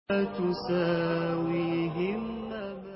تساويهم.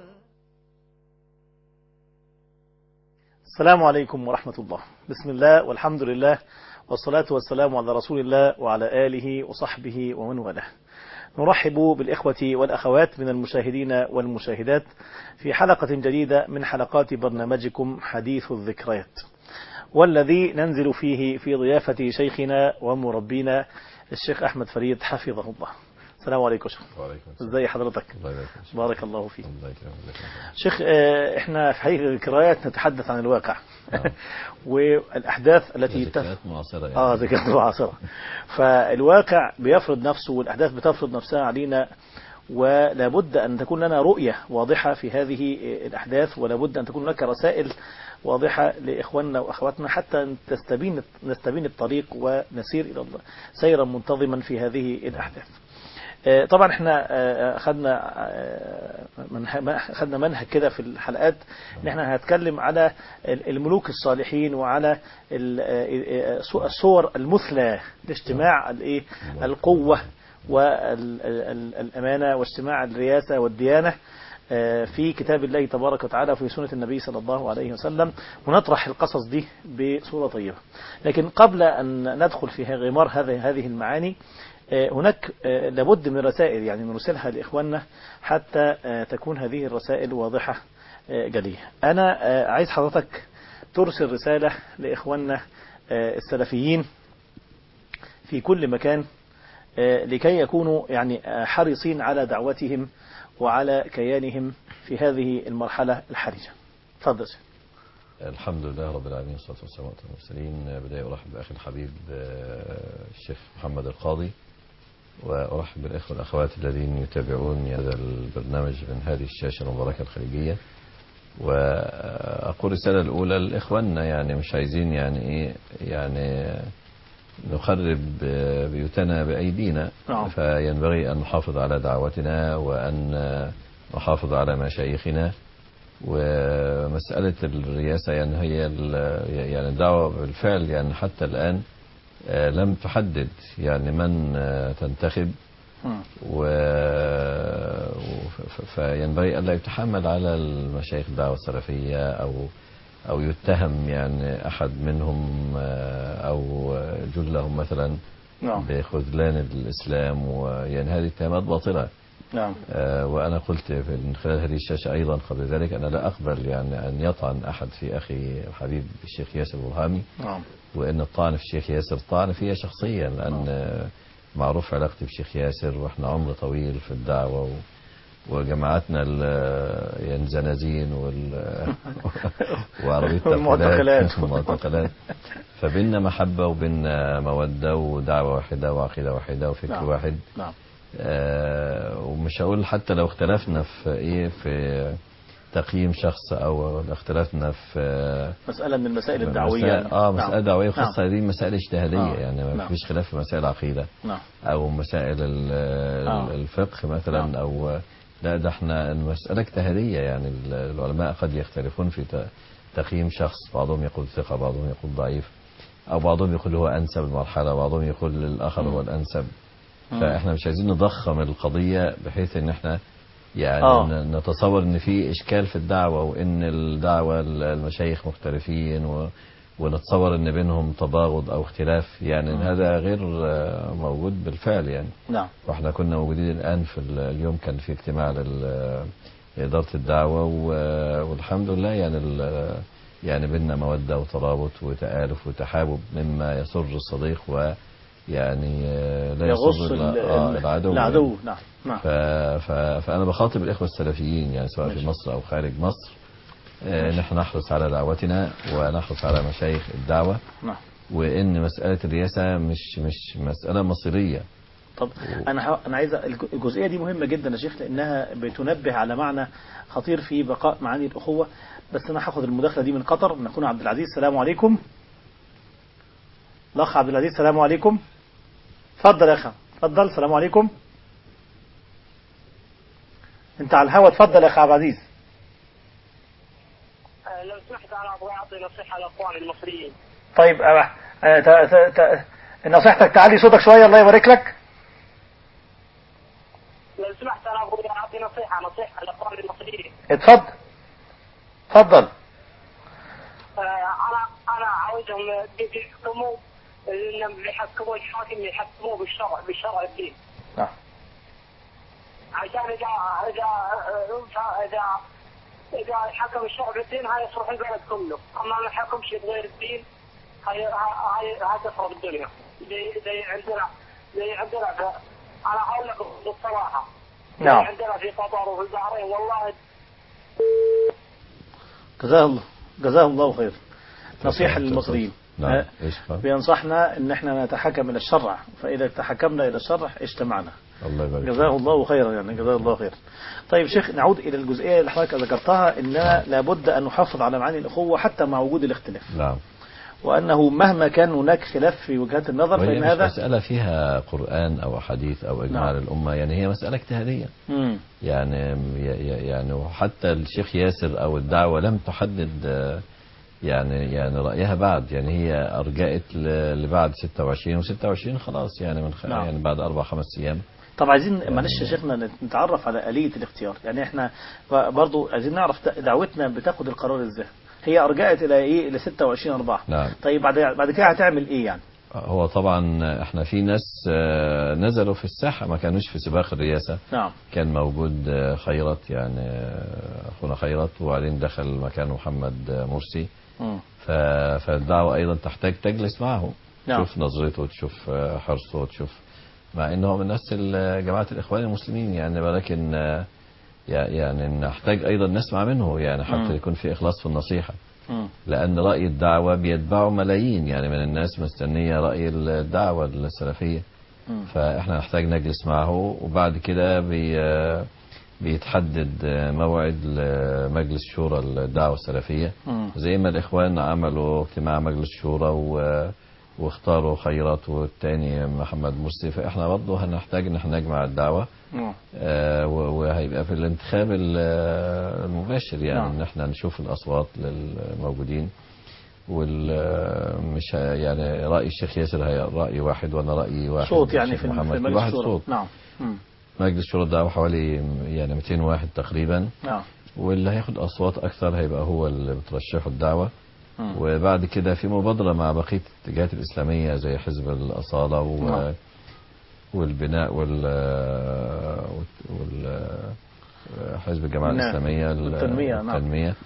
السلام عليكم ورحمة الله. بسم الله والحمد لله والصلاة والسلام على رسول الله وعلى آله وصحبه ومن والاه. نرحب بالإخوة والأخوات من المشاهدين والمشاهدات في حلقة جديدة من حلقات برنامجكم حديث الذكريات، والذي ننزل فيه في ضيافة شيخنا ومربينا الشيخ أحمد فريد حفظه الله. السلام عليكم شيخ. وعليكم السلام. ازي حضرتك؟ الله بارك الله فيك. الله يكرمك. شيخ، احنا في حقيقة الذكريات نتحدث عن الواقع والأحداث التي ذكريات معاصرة يعني. ذكريات معاصرة. فالواقع بيفرض نفسه والأحداث بتفرض نفسها علينا، ولا بد أن تكون لنا رؤية واضحة في هذه الأحداث، ولا بد أن تكون لك رسائل واضحة لإخواننا وأخواتنا حتى نستبين الطريق ونسير إلى الله سيرا منتظما في هذه الأحداث. طبعا احنا خدنا منهج كده في الحلقات ان احنا هنتكلم على الملوك الصالحين وعلى الصور المثلى لاجتماع القوة والأمانة واجتماع الرياسة والديانة في كتاب الله تبارك وتعالى وفي سنة النبي صلى الله عليه وسلم، ونطرح القصص دي بصورة طيبة. لكن قبل أن ندخل في غمار هذه المعاني، هناك لابد من رسائل يعني نرسلها لإخواننا حتى تكون هذه الرسائل واضحة جلية. أنا عايز حضرتك ترسل رسالة لإخواننا السلفيين في كل مكان لكي يكونوا يعني حريصين على دعوتهم وعلى كيانهم في هذه المرحلة الحرجة. تفضل. الحمد لله رب العالمين والصلاة والسلام على المرسلين. بداية أرحب بأخي الحبيب الشيخ محمد القاضي، وأرحب بالإخوة والأخوات الذين يتابعون هذا البرنامج من هذه الشاشة المباركة الخليجية. وأقول الرسالة الأولى لإخواننا، يعني مش عايزين يعني نخرب بيوتنا بأيدينا، فينبغي أن نحافظ على دعوتنا وأن نحافظ على مشايخنا. ومسألة الرئاسة يعني هي يعني الدعوة بالفعل يعني حتى الآن لم تحدد يعني من تنتخب، فينبغي ألا يتحمل على المشايخ الدعوة السلفية أو يتهم يعني أحد منهم أو جلهم مثلا بخذلان الإسلام، ويعني هذه اتهامات باطلة. نعم. وأنا قلت من خلال هذه الشاشة أيضا قبل ذلك أنا لا أقبل يعني أن يطعن أحد في أخي الحبيب الشيخ ياسر البرهامي. نعم. وأن الطعن في الشيخ ياسر طعن فيها شخصيا، لأن معروف علاقتي بشيخ ياسر، وإحنا عمر طويل في الدعوة وجماعتنا الزنازين وعربية المعتقلات، فبيننا محبة وبيننا مودة ودعوة واحدة وعقيدة واحدة وفكر واحد. نعم. ومش هقول حتى لو اختلفنا في تقييم شخص او اختلفنا في مسألة من المسائل الدعوية مسألة دعوية خاصة. هذه مسائل اجتهادية يعني ما فيش خلاف في مسائل العقيدة او مسائل الفقه مثلا او لا، ده احنا المسألة اجتهادية. يعني العلماء قد يختلفون في تقييم شخص، بعضهم يقول ثقة، بعضهم يقول ضعيف، او بعضهم يقول هو انسب المرحلة، بعضهم يقول الاخر هو الانسب. فاحنا مش عايزين نضخم القضية بحيث ان احنا يعني نتصور ان في اشكال في الدعوة، وان الدعوة المشايخ مختلفين ونتصور ان بينهم تباغض او اختلاف. يعني هذا غير موجود بالفعل يعني. نعم. واحنا كنا موجودين الان في اليوم كان في اجتماع لإدارة الدعوة، والحمد لله يعني بيننا مودة وترابط وتآلف وتحابب مما يسر الصديق ويعني لا يسر العدو. نعم. فأنا بخاطب الإخوة السلفيين يعني سواء في مصر أو خارج مصر، نحن نحرص على دعوتنا ونحرص على مشايخ الدعوة. نعم. وإن مسألة الرئاسة مش مسألة مصيرية. طب أنا عايز الجزئية دي مهمة جدا يا شيخ، لأنها بتنبه على معنى خطير في بقاء معاني الأخوة. بس أنا هاخد المداخلة دي من قطر، من أخونا عبد العزيز. السلام عليكم. الأخ عبد العزيز السلام عليكم. اتفضل يا أخي، اتفضل. السلام عليكم. أنت على الهوا، اتفضل يا أخي عبد العزيز. لو سمحت أنا أبغى أعطي نصيحة للأخوان المصريين. طيب نصيحتك تعلي صوتك شوية، الله يبارك لك. لو سمحت انا ابغى اعطي نصيحه للاخوان المصريين. اتفضل. انا عاوزهم يحكموا، انهم يحكموا الحاكم يحكموه بالشرع الدين. نعم. عشان اذا حكم الشرع بالدين هاي يصلح البلد كله، اما ما حكمش بغير الدين هاي تخرب الدنيا. زي عندنا انا اقول لك بالصراحه. نعم. عندنا في قطر وفي البحرين والله. جزاه الله خير. نصيحة للمصريين. نعم. بينصحنا ان احنا نتحكم الى الشرع، فاذا تحكمنا الى الشرع اجتمعنا. الله يبارك. جزاه الله خيرا، يعني جزاه الله خير. طيب شيخ، نعود الى الجزئيه اللي حضرتك ذكرتها، اننا لابد ان نحافظ على معاني الاخوه حتى مع وجود الاختلاف. نعم. وانه مهما كان هناك خلاف في وجهات النظر فان هذا مسألة فيها قرآن او حديث او اجماع للامه، يعني هي مسألة اجتهادية. يعني وحتى الشيخ ياسر او الدعوة لم تحدد يعني رأيها بعد، يعني هي أرجأت لبعد 26 و26 خلاص، يعني من يعني بعد 4-5 أيام. طب عايزين يعني معلش يا شيخنا نتعرف على آلية الاختيار، يعني احنا برضو عايزين نعرف دعوتنا بتاخد القرار ازاي. هي أرجأت إلى إيه؟ إلى 26/4. نعم. طيب بعد كده هتعمل إيه يعني؟ هو طبعا احنا في ناس نزلوا في الساحة، ما كانوش في سباق الرئاسة. نعم. كان موجود خيرت، يعني أخونا خيرت، وبعدين دخل مكانه محمد مرسي. فالدعوة أيضا تحتاج تجلس معه. نعم. تشوف نظرته، تشوف حرصه، تشوف، مع انه من نفس جماعة الإخوان المسلمين يعني، ولكن يعني نحتاج أيضا نسمع منه، يعني حتى يكون في إخلاص في النصيحة. لأن رأي الدعوة بيتبعه ملايين يعني من الناس مستنية رأي الدعوة السلفية. فإحنا نحتاج نجلس معه، وبعد كده بيتحدد موعد لمجلس شورى الدعوة السلفية، زي ما الإخوان عملوا اجتماع مجلس شورى واختاروا خيرات والتاني محمد مرسي. فإحنا برضه هنحتاج ان احنا نجمع الدعوة، وهيبقى في الانتخاب المباشر، يعني ان احنا نشوف الأصوات للموجودين، مش يعني رأي الشيخ ياسر هي رأي واحد وانا رأي واحد، صوت يعني في مجلس واحد الشورى. صوت. نعم. مجلس شورى الدعوة حوالي يعني 200 واحد تقريبا. نعم. واللي هياخد أصوات أكثر هيبقى هو اللي بترشحه الدعوة. وبعد كده في مبادرة مع بقية الاتجاهات الإسلامية زي حزب الأصالة والبناء حزب الجماعة الإسلامية والتنمية.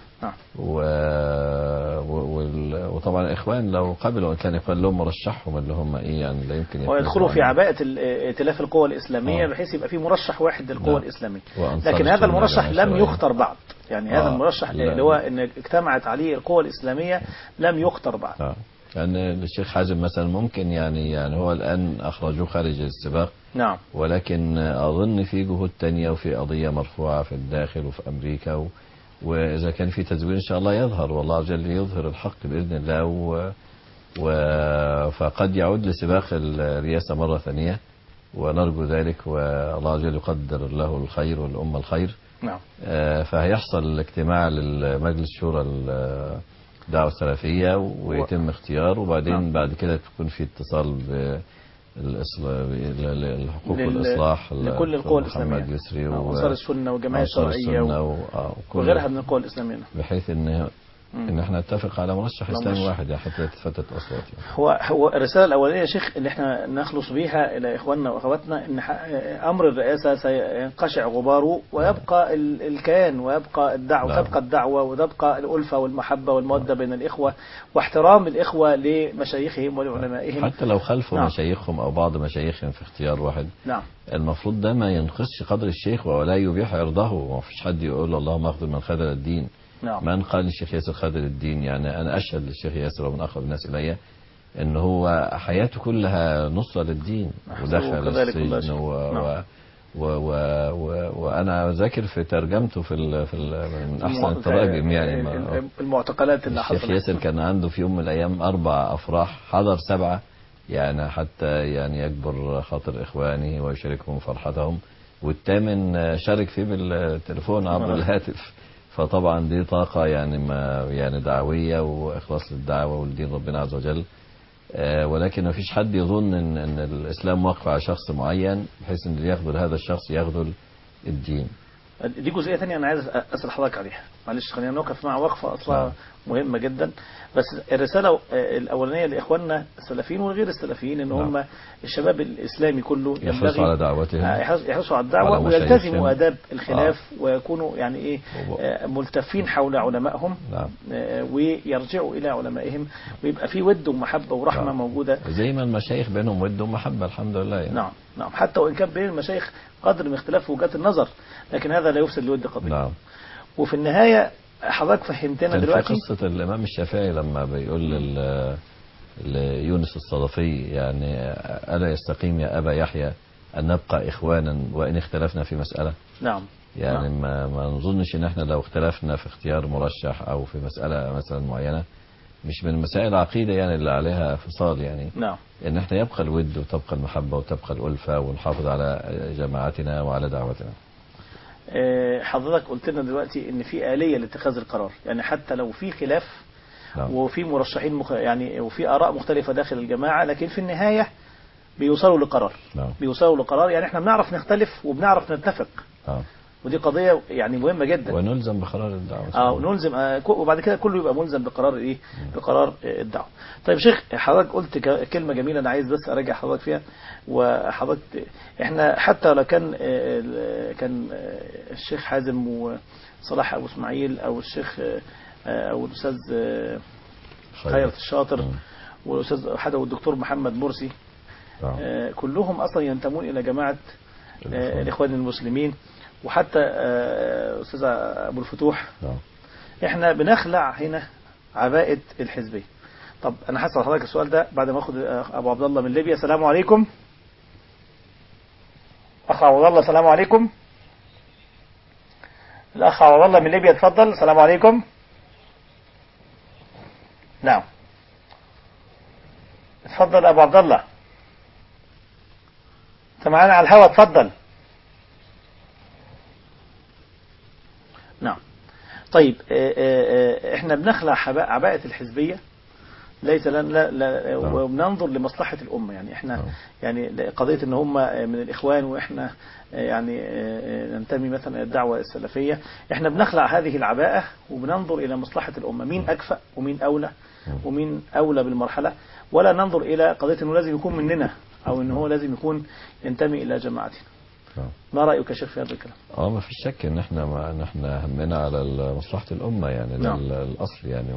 وطبعا الإخوان لو قبلوا، كان الإخوان لهم مرشحهم اللي هم إيه يعني لا يمكن ويدخلوا في عباءة ائتلاف القوى الإسلامية بحيث يبقى في مرشح واحد للقوى الإسلامية. لكن هذا المرشح لم يختار بعد، يعني هذا المرشح اللي هو إن اجتمعت عليه القوى الإسلامية لم يختار بعد. لأن الشيخ حازم مثلا ممكن يعني هو الآن أخرجوه خارج السباق. نعم. ولكن أظن في جهود تانية وفي قضية مرفوعة في الداخل وفي أمريكا، وإذا كان في تزوير إن شاء الله يظهر، والله عز وجل يظهر الحق بإذن الله، فقد يعود لسباق الرئاسة مرة ثانية، ونرجو ذلك، والله عز وجل يقدر له الخير والأمة الخير. نعم. فهيحصل اجتماع للمجلس شورى الدعوة السلفية ويتم اختيار، وبعدين بعد كده تكون في اتصال الحقوق والإصلاح لكل القوى الإسلامية، محمد يسري وأنصار السنة والجماعة الشرعية وغيرها من القوى الإسلامية، بحيث ان احنا نتفق على مرشح اسلامي واحد حتى تتفتت اصوات. هو الرساله الاولانيه يا شيخ اللي احنا نخلص بيها الى اخواننا واخواتنا ان امر الرئاسه سينقشع غباره، ويبقى الكيان، ويبقى الدعوه، تبقى الدعوه، وتبقى الالفه والمحبه والموده بين الاخوه، واحترام الاخوه لمشايخهم ولعلمائهم حتى لو خلفوا مشايخهم او بعض مشايخهم في اختيار واحد. نعم. المفروض ده ما ينقصش قدر الشيخ ولا يبيح عرضه، وما فيش حد يقول اللهم اخذل من خذل الدين. نعم. من قال الشيخ ياسر خذل الدين؟ يعني أنا أشهد للشيخ ياسر ومن أقرب الناس إلي إن هو حياته كلها نصرة للدين، ودخل السجن وأنا ذاكر في ترجمته من أحسن التراجم، يعني المعتقلات اللي حصلت. الشيخ ياسر كان عنده في يوم من الأيام 4 أفراح، حضر 7 يعني حتى يعني يكبر خاطر إخوانه ويشاركهم فرحتهم، والثامن شارك فيه بالتليفون عبر الهاتف. فطبعا دي طاقة يعني دعوية وإخلاص للدعوة والدين ربنا عز وجل. ولكن ما فيش حد يظن إن الإسلام واقف على شخص معين بحيث إن اللي يخذل هذا الشخص يخذل الدين. دي جزئية ثانية أنا عايز أسأل حضرتك عليها، معلش خلينا نوقف مع وقفة أصلا مهمة جدا. بس الرسالة الأولانية لإخواننا السلفيين وغير السلفيين إن هم الشباب الإسلامي كله يحرصوا على دعوتهم، يحرصوا على الدعوة ويلتزموا آداب الخلاف ويكونوا يعني إيه ملتفين حول علمائهم ويرجعوا إلى علمائهم ويبقى في ود ومحبة ورحمة موجودة زي ما المشايخ بينهم ود ومحبة الحمد لله يعني. نعم حتى وإن كان بين المشايخ قدر من اختلاف وجهات النظر، لكن هذا لا يفسد لود قضية. وفي النهاية حضرتك فهمتنا دلوقتي في قصة الإمام الشافعي لما بيقول ليونس الصدفي يعني ألا يستقيم يا أبا يحيى أن نبقى إخوانا وإن اختلفنا في مسألة. يعني ما نظنش إن احنا لو اختلفنا في اختيار مرشح أو في مسألة مثلا معينة مش من مسائل العقيدة يعني اللي عليها فصال يعني إن احنا يبقى الود وتبقى المحبة وتبقى الألفة ونحافظ على جماعتنا وعلى دعوتنا. حضرتك قلت لنا دلوقتي ان في آلية لاتخاذ القرار، يعني حتى لو في خلاف وفي مرشحين يعني وفي آراء مختلفة داخل الجماعة لكن في النهاية بيوصلوا لقرار. بيوصلوا لقرار، يعني احنا بنعرف نختلف وبنعرف نتفق. ودي قضية يعني مهمة جدا. ونلزم بقرار الدعوة. ونلزم وبعد كده كله يبقى ملزم بقرار ايه؟ بقرار الدعوة. طيب شيخ حضرتك قلت كلمة جميلة انا عايز بس ارجع حضرتك فيها. وحضرتك احنا حتى لو كان الشيخ حازم وصلاح ابو اسماعيل او الشيخ او الاستاذ خيرت الشاطر والاستاذ حدا والدكتور محمد مرسي كلهم اصلا ينتمون الى جماعة الاخوان المسلمين، وحتى أستاذ أبو الفتوح إحنا بنخلع هنا عباءة الحزبية. طب أنا هسأل حضرتك السؤال ده بعد ما أخذ أبو عبد الله من ليبيا. السلام عليكم أخ عبد الله. السلام عليكم الأخ عبد الله من ليبيا اتفضل. السلام عليكم. نعم اتفضل أبو عبد الله، أنت معانا على الهواء اتفضل. نعم طيب احنا بنخلع عباءة الحزبية ليس لا وبننظر لمصلحة الأمة. يعني احنا يعني قضية ان هم من الإخوان واحنا يعني ننتمي مثلا الدعوة السلفية، احنا بنخلع هذه العباءة وبننظر إلى مصلحة الأمة، مين أكفأ ومين أولى ومين أولى بالمرحلة، ولا ننظر إلى قضية انه لازم يكون مننا أو انه هو لازم يكون ينتمي إلى جماعتنا. ما رأيك يا شيخ في هذا الكلام؟ ما فيش شك ان احنا همنا على مصلحة الأمة يعني الأصل يعني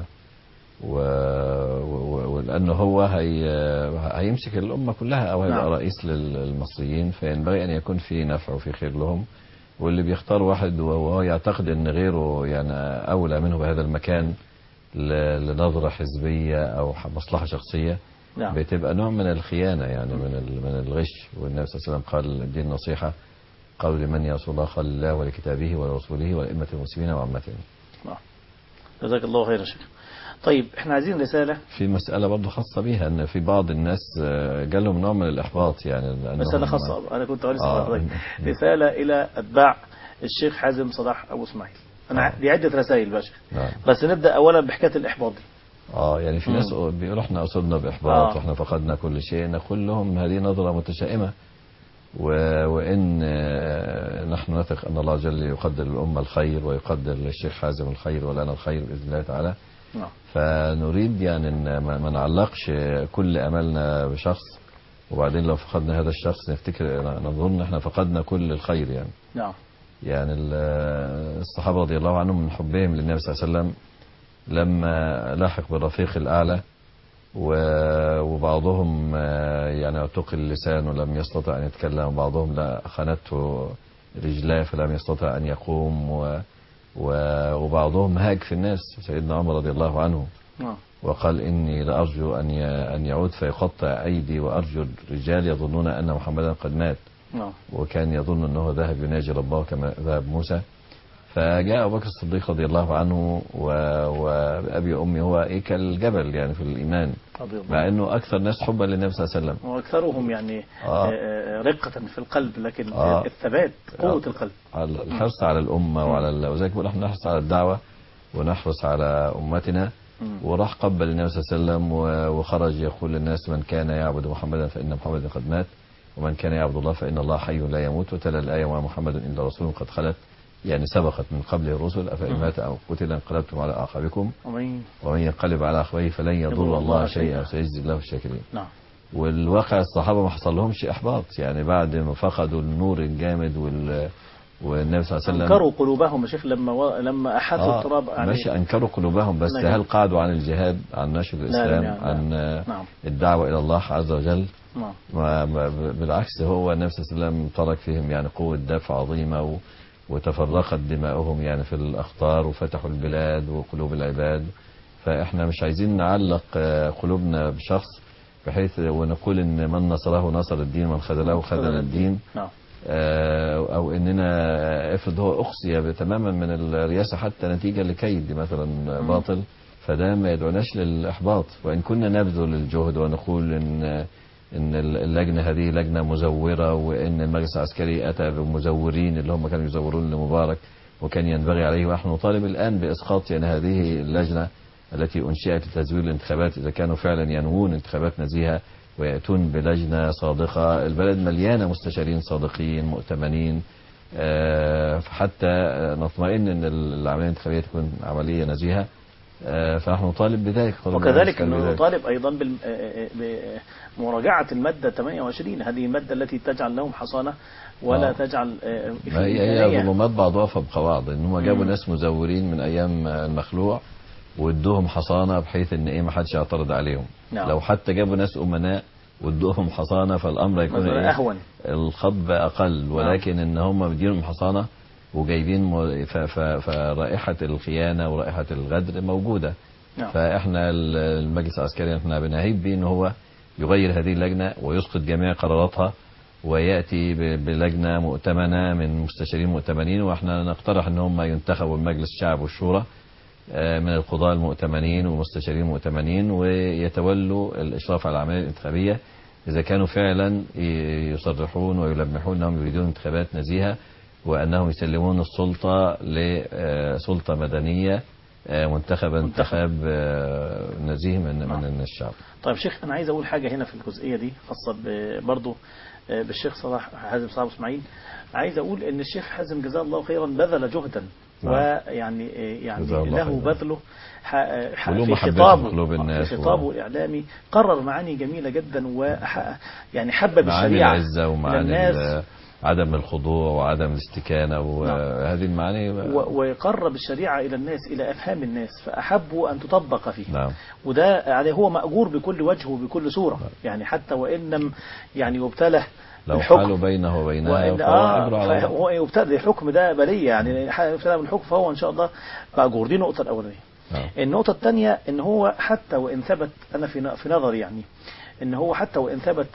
ولأنه هو هيمسك الأمة كلها أو هيبقى رئيس للمصريين، فينبغي أن يكون في نفع وفي خير لهم. واللي بيختار واحد وهو يعتقد أن غيره يعني أولى منه بهذا المكان لنظرة حزبية أو مصلحة شخصية بتبقى نوع من الخيانة يعني من الغش. والنبي صلى الله عليه وسلم قال الدين نصيحة، قالوا لمن يا رسول الله؟ قال الله ولكتابه ولرسوله ولأئمة المسلمين وعامتهم. جزاك الله خير يا شيخ. طيب احنا عايزين رسالة في مسألة برضه خاصة بيها ان في بعض الناس جالهم نوع من الإحباط يعني مسألة خاصة. انا كنت عايز رسالة الى اتباع الشيخ حازم صلاح ابو اسماعيل. انا دي عدة رسائل باشا بس نبدأ اولا بحكاية الإحباط دي. يعني في ناس بيقولوا احنا أصبنا بإحباط واحنا فقدنا كل شيء. نقول لهم هذه نظرة متشائمة، وإن نحن نثق أن الله جل يقدر الأمة الخير ويقدر للشيخ حازم الخير ولنا الخير بإذن الله تعالى. فنريد يعني أن ما نعلقش كل أملنا بشخص وبعدين لو فقدنا هذا الشخص نظن احنا فقدنا كل الخير يعني. يعني الصحابة رضي الله عنهم من حبهم للنبي صلى الله عليه وسلم لما لاحق بالرفيق الأعلى وبعضهم يعني اعتقل اللسان ولم يستطع أن يتكلم، وبعضهم لا خانته رجلاه فلم يستطع أن يقوم، وبعضهم هاج في الناس. سيدنا عمر رضي الله عنه وقال إني لأرجو أن يعود فيقطع أيدي وأرجل رجال يظنون أن محمدا قد مات، وكان يظن أنه ذهب يناجي ربه كما ذهب موسى. فجاء أبو بكر الصديق رضي الله عنه وأبي أمي هو كالجبل يعني في الإيمان، مع أنه أكثر ناس حبا للنبي صلى الله عليه وسلم وأكثرهم يعني رقة في القلب، لكن الثبات قوة القلب، الحرص على الأمة وذلك بقول احنا نحرص على الدعوة ونحرص على أمتنا. وراح قبل النبي صلى الله عليه وسلم وخرج يقول للناس من كان يعبد محمدا فإن محمدا قد مات. ومن كان يعبد الله فإن الله حي لا يموت، وتلا الآية وما محمد إلا رسول قد خلت يعني سبقت من قبله الرسل أفإن مات أو قتل انقلبتم على أعقابكم ومن ينقلب على عقبيه فلن يضر الله شيئا وسيجزي الله الشاكرين. نعم. والواقع الصحابة ما حصل لهمش إحباط، يعني بعد ما فقدوا النور الجامد والنبي صلى الله عليه وسلم أنكروا قلوبهم يا شيخ لما أحاطوا التراب ماشي، أنكروا قلوبهم، بس هل قعدوا عن الجهاد، عن نشر الإسلام، عن الدعوة إلى الله عز وجل؟ بالعكس، هو النبي صلى الله عليه وسلم ترك فيهم يعني قوة دفع عظيمة، وتفرقت دماؤهم يعني في الأخطار، وفتحوا البلاد وقلوب العباد. فإحنا مش عايزين نعلق قلوبنا بشخص بحيث ونقول إن من نصره نصر الدين، من خذله خذل الدين، أو إننا افرض هو أخصي تماما من الرئاسة حتى نتيجة لكيد مثلا باطل، فده ما يدعوناش للإحباط. وإن كنا نبذل الجهد ونقول إن اللجنة هذه لجنة مزورة، وإن المجلس العسكري أتى بمزورين اللي هم كانوا يزورون لمبارك وكان ينبغي عليه، ونحن نطالب الآن بإسقاط يعني هذه اللجنة التي أنشئت لتزوير الانتخابات إذا كانوا فعلا ينوون انتخابات نزيهة ويأتون بلجنة صادقة. البلد مليانة مستشارين صادقين مؤتمنين، حتى نطمئن أن العملية الانتخابية تكون عملية نزيهة. فنحن نطالب بذلك، وكذلك نطالب أيضا بمراجعة المادة 28. هذه المادة التي تجعل لهم حصانة ولا تجعل هي ظلمات بعضها فوق بعض، إن هم جابوا ناس مزورين من أيام المخلوع وادوهم حصانة بحيث ان ما حدش يعترض عليهم. لو حتى جابوا ناس امناء وادوهم حصانة فالامر يكون اهون، الخطب اقل، ولكن ان هم مدينهم حصانة وجايبين فرائحة الخيانة ورائحة الغدر موجودة. فاحنا المجلس العسكري احنا بنهيب به ان هو يغير هذه اللجنة ويسقط جميع قراراتها ويأتي بلجنة مؤتمنة من مستشارين مؤتمنين، واحنا نقترح ان هم ينتخبوا المجلس الشعب والشورى من القضاء المؤتمنين والمستشارين المؤتمنين، ويتولوا الإشراف على العملية الانتخابية إذا كانوا فعلا يصرحون ويلمحون أنهم يريدون انتخابات نزيهة، وأنهم يسلمون السلطة لسلطة مدنية منتخبة انتخاب نزيه من الشعب. طيب شيخ، أنا عايز أقول حاجة هنا في الجزئية دي خاصة برضو بالشيخ صلاح حازم صاحب اسماعيل. عايز أقول أن الشيخ حازم جزاه الله خيرا بذل جهدا، ويعني له بذله في خطابه الإعلامي قرر معاني جميلة جدا، ويعني حبب الشريعة العزة ومعاني عدم الخضوع وعدم الاستكانة وهذه المعاني، وقرب الشريعة إلى الناس، إلى أفهام الناس، فأحبوا أن تطبق فيه. وده يعني هو مأجور بكل وجه وبكل صورة. يعني حتى وإن لم يعني يبتله لو حالوا بينه وبينها هو يبتدئ الحكم ده بلية، يعني يبتدئ بالحكم فهو إن شاء الله مأجور. دي النقطة الأولانية. النقطة الثانية إن هو حتى وإن ثبت، أنا في نظري يعني إن هو حتى وإن ثبت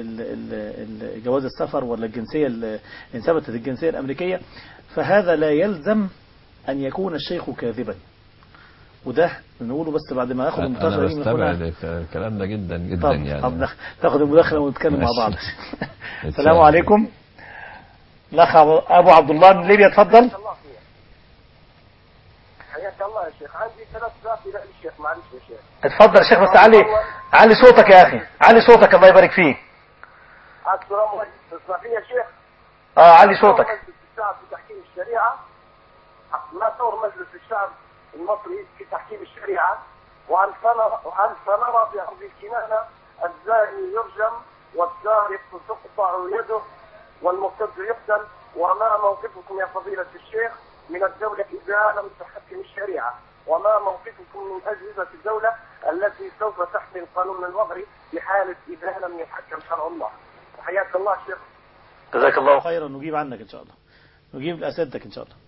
جواز السفر ولا الجنسية، إن ثبتت الجنسية الأمريكية، فهذا لا يلزم أن يكون الشيخ كاذبا. وده نقوله بس بعد ما ناخد المداخله. انا بستبعد الكلام ده جدا جدا. يعني طب ناخد المداخله ونتكلم مع بعض. السلام عليكم. الاخ ابو عبد الله من ليبيا، اتفضل. حياك الله يا شيخ. عندي 3 اسئله للشيخ. معلش يا شيخ. اتفضل يا شيخ، بس علي صوتك يا اخي، علي صوتك الله يبارك فيك. السلام عليكم. تسمع فيا يا شيخ؟ علي صوتك. مجلس الشعب في تحكيم الشريعه، ما دور مجلس الشعب المصري في تحكيم الشريعة، وهل سنرى في أرض الكنانة الزاني يرجم والسارق تقطع يده والمرتد يقتل؟ وما موقفكم يا فضيلة الشيخ من الدولة إذا لم تحكم الشريعة؟ وما موقفكم من أجهزة الدولة التي سوف تحمي القانون الوضعي في حالة إذا لم يحكم شرع الله؟ حياك الله شيخ. جزاك الله خيرا. نجيب عنك إن شاء الله، نجيب لأسئلتك إن شاء الله.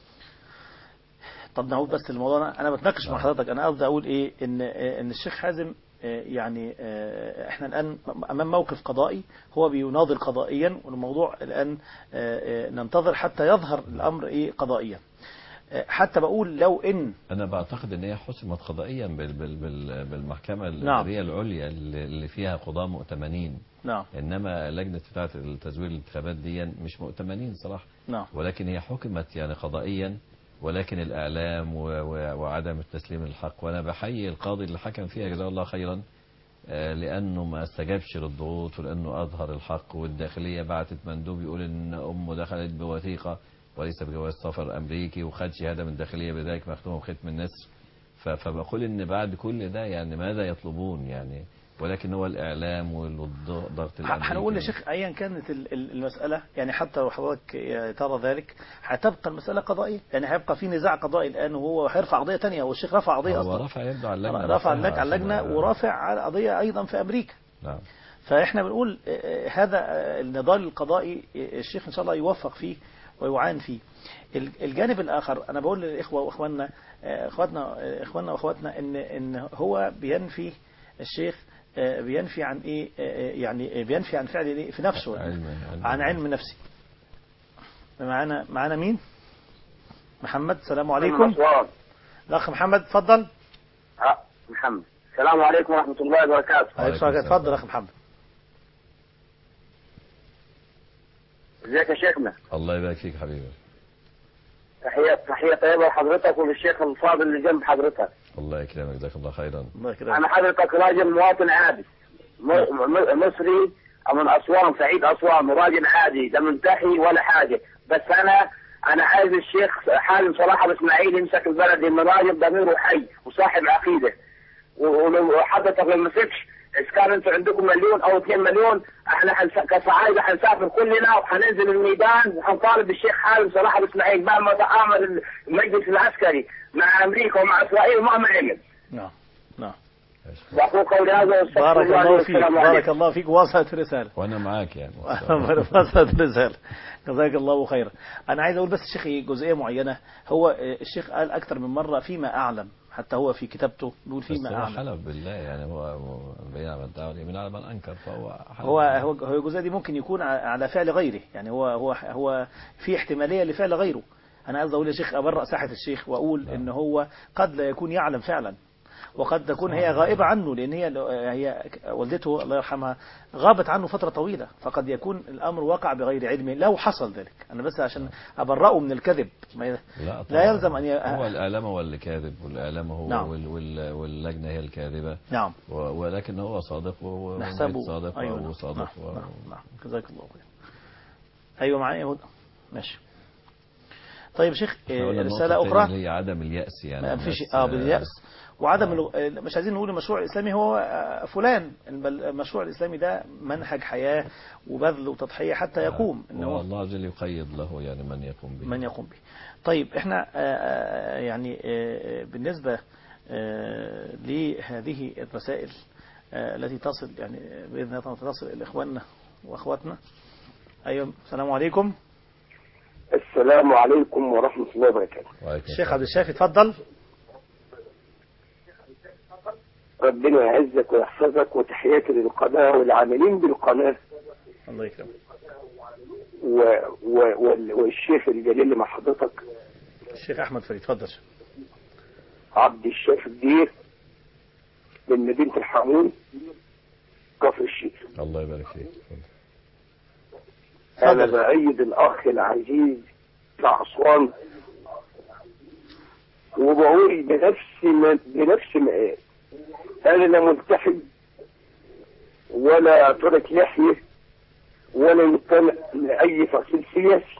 طب نعود بس للموضوع. انا بتناقش مع حضرتك. انا قصدي اقول ايه، ان الشيخ حازم يعني احنا الان امام موقف قضائي، هو بيناضل قضائيا، والموضوع الان ننتظر حتى يظهر الامر ايه قضائيا. حتى بقول لو ان انا بعتقد ان هي حسمت قضائيا بالمحكمة الادارية العليا اللي فيها قضاة مؤتمنين. انما لجنة بتاعة تزوير الانتخابات دي مش مؤتمنين صراحة. ولكن هي حكمت يعني قضائيا، ولكن الإعلام وعدم التسليم للحق. وأنا بحيي القاضي اللي حكم فيها جزاه الله خيرا، لأنه ما استجابش للضغوط ولأنه أظهر الحق، والداخلية بعتت مندوب يقول إن أمه دخلت بوثيقة وليس بجواز سفر أمريكي وخد شهادة من الداخلية بذلك مختومة بختم النسر. فبقول إن بعد كل ده يعني ماذا يطلبون يعني؟ ولكن هو الإعلام والضغط الأمريكي. هنقول يا شيخ أيا كانت المسألة يعني حتى لو حضرتك ترى ذلك هتبقى المسألة قضائية، يعني هيبقى في نزاع قضائي الآن وهو هيرفع قضية تانية، والشيخ رفع قضية أصلا. هو رفع يده على اللجنة، رفع على اللجنة ورافع على قضية أيضا في أمريكا. نعم. فإحنا بنقول هذا النضال القضائي الشيخ إن شاء الله يوفق فيه ويعان فيه. الجانب الآخر أنا بقول للإخوة وإخواننا وأخواتنا إن هو بينفي الشيخ بينفي عن إيه يعني بينفي عن فعل إيه في نفسه عن علم نفسي. معنا مين؟ محمد. السلام عليكم. الأخ محمد تفضل. محمد السلام عليكم ورحمة الله وبركاته. عليكم السلام. تفضل أخ محمد. ازيك يا شيخنا؟ الله يبارك فيك حبيبي. تحية طيبة لحضرتك وللشيخ الفاضل اللي جنب حضرتك. الله يكرمك جزاك الله خيرا. أنا حضرتك راجل مواطن عادي مصري من أسوان، سعيد أسوان، راجل عادي لا منتحي ولا حاجة، بس أنا عايز الشيخ حالم صلاح الإسماعيلي يمسك البلد لأنه راجل ضميره حي وصاحب عقيدة، ولو حضرتك ما مسكش إذا كان أنتم عندكم 1 مليون أو 2 مليون احنا كصعايدة حنسافر كلنا وحننزل الميدان وحنطالب الشيخ حالم صلاح الإسماعيلي مهما تعامل المجلس العسكري مع أمريكا ومع إسرائيل ومهما عمل. نعم. وأقول قولي هذا. بارك الله فيك. بارك الله فيك. وصلت الرسالة. وأنا معاك يعني. وصلت الرسالة. جزاك الله خيرا. أنا عايز أقول بس الشيخ جزئية معينة. هو الشيخ قال أكثر من مرة فيما أعلم، حتى هو في كتابته بيقول فيما أعلم. حلف بالله يعني هو بيعمل الدعوة من على من أنكر، فهو هو الجزئية دي ممكن يكون على فعل غيره، يعني هو في احتمالية لفعل غيره. أنا عايز أقول يا شيخ أبرأ ساحة الشيخ وأقول إن هو قد لا يكون يعلم فعلا، وقد تكون هي غائبة عنه، لأن هي والدته الله يرحمها غابت عنه فترة طويلة، فقد يكون الأمر وقع بغير علمه لو حصل ذلك. أنا بس عشان أبرأه من الكذب لا يلزم أن هو الإعلام هو اللي كاذب، والإعلام هو نعم. واللجنة هي الكاذبة. نعم. ولكن هو صادق نحسبه صادق. أيوة. صادق. نعم. جزاك الله خير. أيوة معايا ماشي. طيب شيخ رسالة أخرى هي عدم اليأس، يعني ما فيش باليأس وعدم مش عايزين نقول المشروع الإسلامي هو فلان. المشروع الإسلامي ده منهج حياة وبذل وتضحية حتى يقوم. إنه الله عز وجل يقيد له يعني من يقوم به. طيب احنا يعني بالنسبة لهذه الرسائل التي تصل يعني بإذن الله تصل إلى إخواننا وأخواتنا. أيوة. السلام عليكم. السلام عليكم ورحمة الله وبركاته. الشيخ عبد الشافي تفضل. ربنا يعزك ويحفظك، وتحياتي للقناة والعاملين بالقناة. الله يكرمك. والشيخ الجليل مع حضرتك الشيخ أحمد فريد تفضل. عبد الشافي الدير من مدينة الحمون كفر الشيخ. الله يبارك فيك. أنا بأيد الأخ العزيز بتاع أسوان، وبقول بنفس مقال. أنا لا ملتحي ولا ترك لحية ولا ينتمي لأي فصيل سياسي،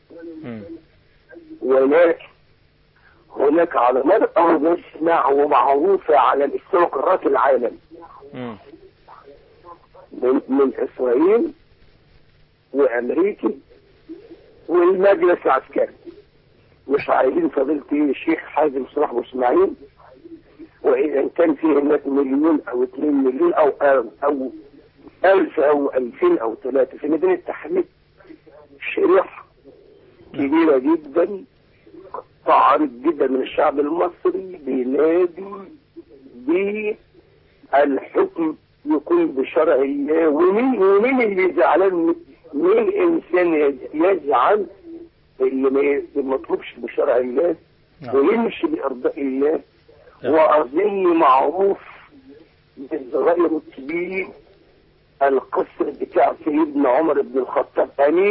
ولكن هناك علامات مسمع ومعروفة على مستوى قارات العالم من إسرائيل وأمريكا والمجلس العسكري. مش عايزين فضيلتي الشيخ حازم صلاح إسماعيل، وإذا كان فيه هناك 1 مليون أو 2 مليون أو 1000 أو 2000 أو 3 في مدينة التحرير، شريحة كبيرة جدا تعرض جدا من الشعب المصري بينادي بالحكم يكون بشرع الله. ومين اللي زعلان؟ مين إنسان يزعل اللي ما يطلبش بشرع الله ويمشي بإرضاء الله؟ وأظن معروف بالصغير الكبير القصر بتاع سيدنا عمر بن الخطاب أمير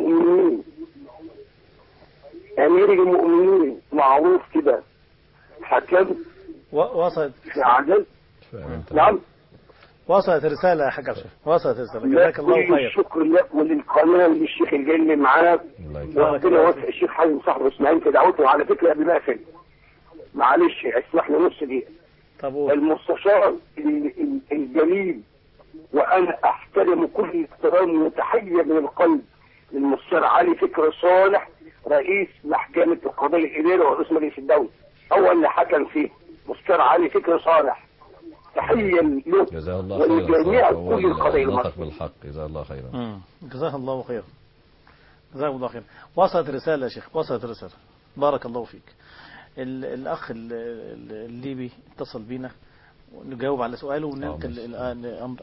المؤمنين معروف كده، حكم وصلت في عدل. نعم وصلت رسالة يا حاج عبد وصلت رسالة. جزاك الله خير. الشكر لك وللقناة وللشيخ الجلي معاك، وربنا يوفق الشيخ حازم صاحب اسماعيل في دعوته. على فكرة قبل ما اقفل معلش اسمح لي نص دقيقة. المستشار الجليل، وانا احترم كل احترام وتحية من القلب للمستشار علي فكر صالح، رئيس محكمة القضاء الإداري ورئيس مجلس الدولة، هو اللي حكم فيه مستشار علي فكر صالح. تحية له جزاه الله خيرا ولجميع كل القضايا المصرية. بالحق جزاه الله خيرا. جزاه الله خيرا. جزاه الله خيرا. وصلت رسالة يا شيخ، وصلت رسالة. بارك الله فيك. الأخ الليبي اتصل بينا ونجاوب على سؤاله وننقل الآن أمر.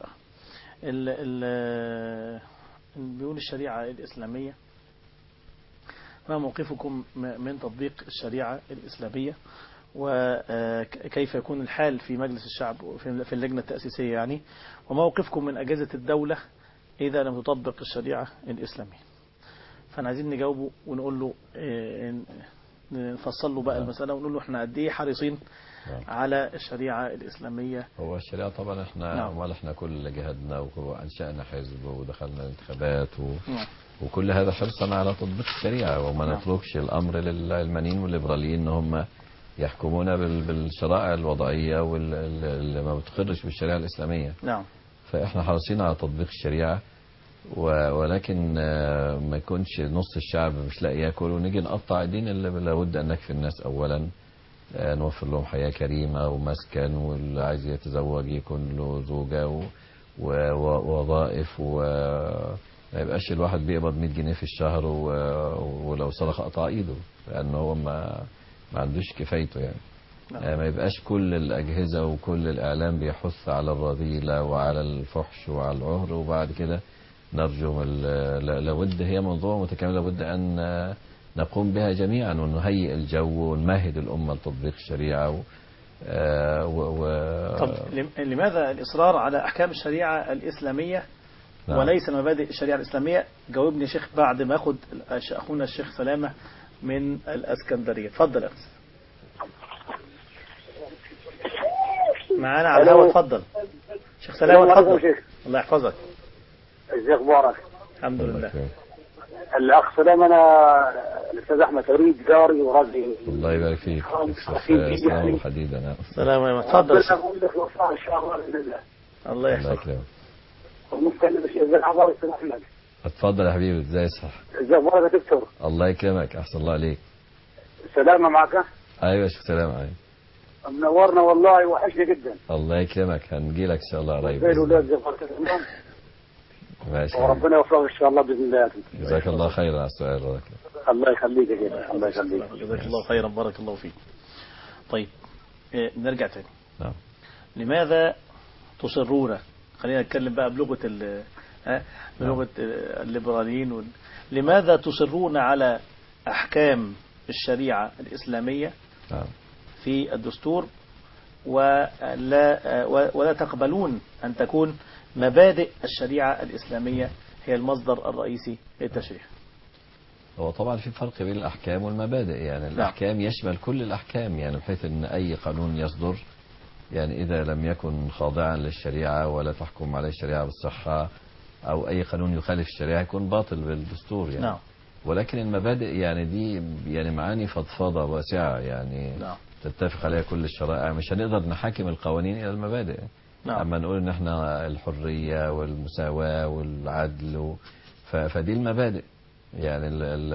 بيقول الشريعة الإسلامية، ما موقفكم من تطبيق الشريعة الإسلامية، وكيف يكون الحال في مجلس الشعب في اللجنة التأسيسية يعني، وموقفكم من أجهزة الدولة إذا لم تطبق الشريعة الإسلامية. فاحنا عايزين نجاوبه ونقول له نفصل له بقى المسألة ونقول له احنا قد ايه حريصين على الشريعة الإسلامية. هو الشريعة طبعا احنا امال احنا كل جهدنا وانشأنا حزب ودخلنا الانتخابات وكل هذا حرصا على تطبيق الشريعة، وما نتركش الأمر للعلمانيين والليبراليين ان هم يحكمون بالشرائع الوضعية واللي ما بتقرش بالشريعة الإسلامية. نعم. فاحنا حريصين على تطبيق الشريعة، ولكن ما يكونش نص الشعب مش لاقي ياكل ونيجي نقطع ايدين اللي لابد ان نكفي الناس. اولا نوفر لهم حياة كريمة ومسكن، واللي عايز يتزوج يكون له زوجة ووظائف، وما يبقاش الواحد بيقبض 100 جنيه في الشهر ولو سرق قطع ايده لانه هو ما عندوش كفايته يعني. ما يبقاش كل الأجهزة وكل الإعلام بيحث على الرذيلة وعلى الفحش وعلى العهر، وبعد كده نرجو لابد هي منظومة متكاملة لابد أن نقوم بها جميعا ونهيئ الجو ونمهد الأمة لتطبيق الشريعة طب لماذا الإصرار على أحكام الشريعة الإسلامية وليس مبادئ الشريعة الإسلامية؟ جاوبني يا شيخ بعد ما أخذ أخونا الشيخ سلامة من الأسكندرية. تفضل يا أخي معانا على الهواء. اتفضل شيخ سلامة. اتفضل. الله يحفظك. ازيك مبارك؟ الحمد لله. الاخ سلامة، انا الاستاذ احمد فريد جاري ورازي. الله يبارك فيك. سلام حديد. انا سلام يا اتفضل. ان شاء الله باذن الله. الله يحفظك. ونتكلم ازاي الحضاره الاستاذ احمد. اتفضل يا حبيبي. ازاي صح؟ ازيك مبارك يا دكتور؟ الله يكرمك. احسن الله عليك. سلامة معك؟ ايوه يا شيخ سلامة. ايوه منورنا والله، وحشني جدا. الله يكرمك. هنجي لك ان شاء الله قريب. زي الاولاد زي فرقة الامام. ماشي. وربنا يوفقك ان شاء الله باذن الله. جزاك الله خيرا على السؤال. الله يخليك يا جدع. الله يخليك. جزاك الله خيرا. بارك الله فيك. طيب نرجع تاني. نعم. لماذا تصرون، خلينا نتكلم بقى بلغة بلغة الليبراليين، لماذا تصرون على أحكام الشريعة الإسلامية في الدستور ولا تقبلون أن تكون مبادئ الشريعة الإسلامية هي المصدر الرئيسي للتشريع؟ هو طبعا في فرق بين الأحكام والمبادئ. يعني الأحكام يشمل كل الأحكام، يعني بحيث أن أي قانون يصدر يعني إذا لم يكن خاضعا للشريعة ولا تحكم عليه الشريعة بالصحة، أو أي قانون يخالف الشريعة يكون باطل بالدستور يعني. نعم. ولكن المبادئ يعني دي يعني معاني فضفاضة واسعة يعني. نعم. تتفق عليها كل الشرائع. مش هنقدر نحاكم القوانين إلى المبادئ. نعم. أما نقول إن احنا الحرية والمساواة والعدل فدي المبادئ يعني.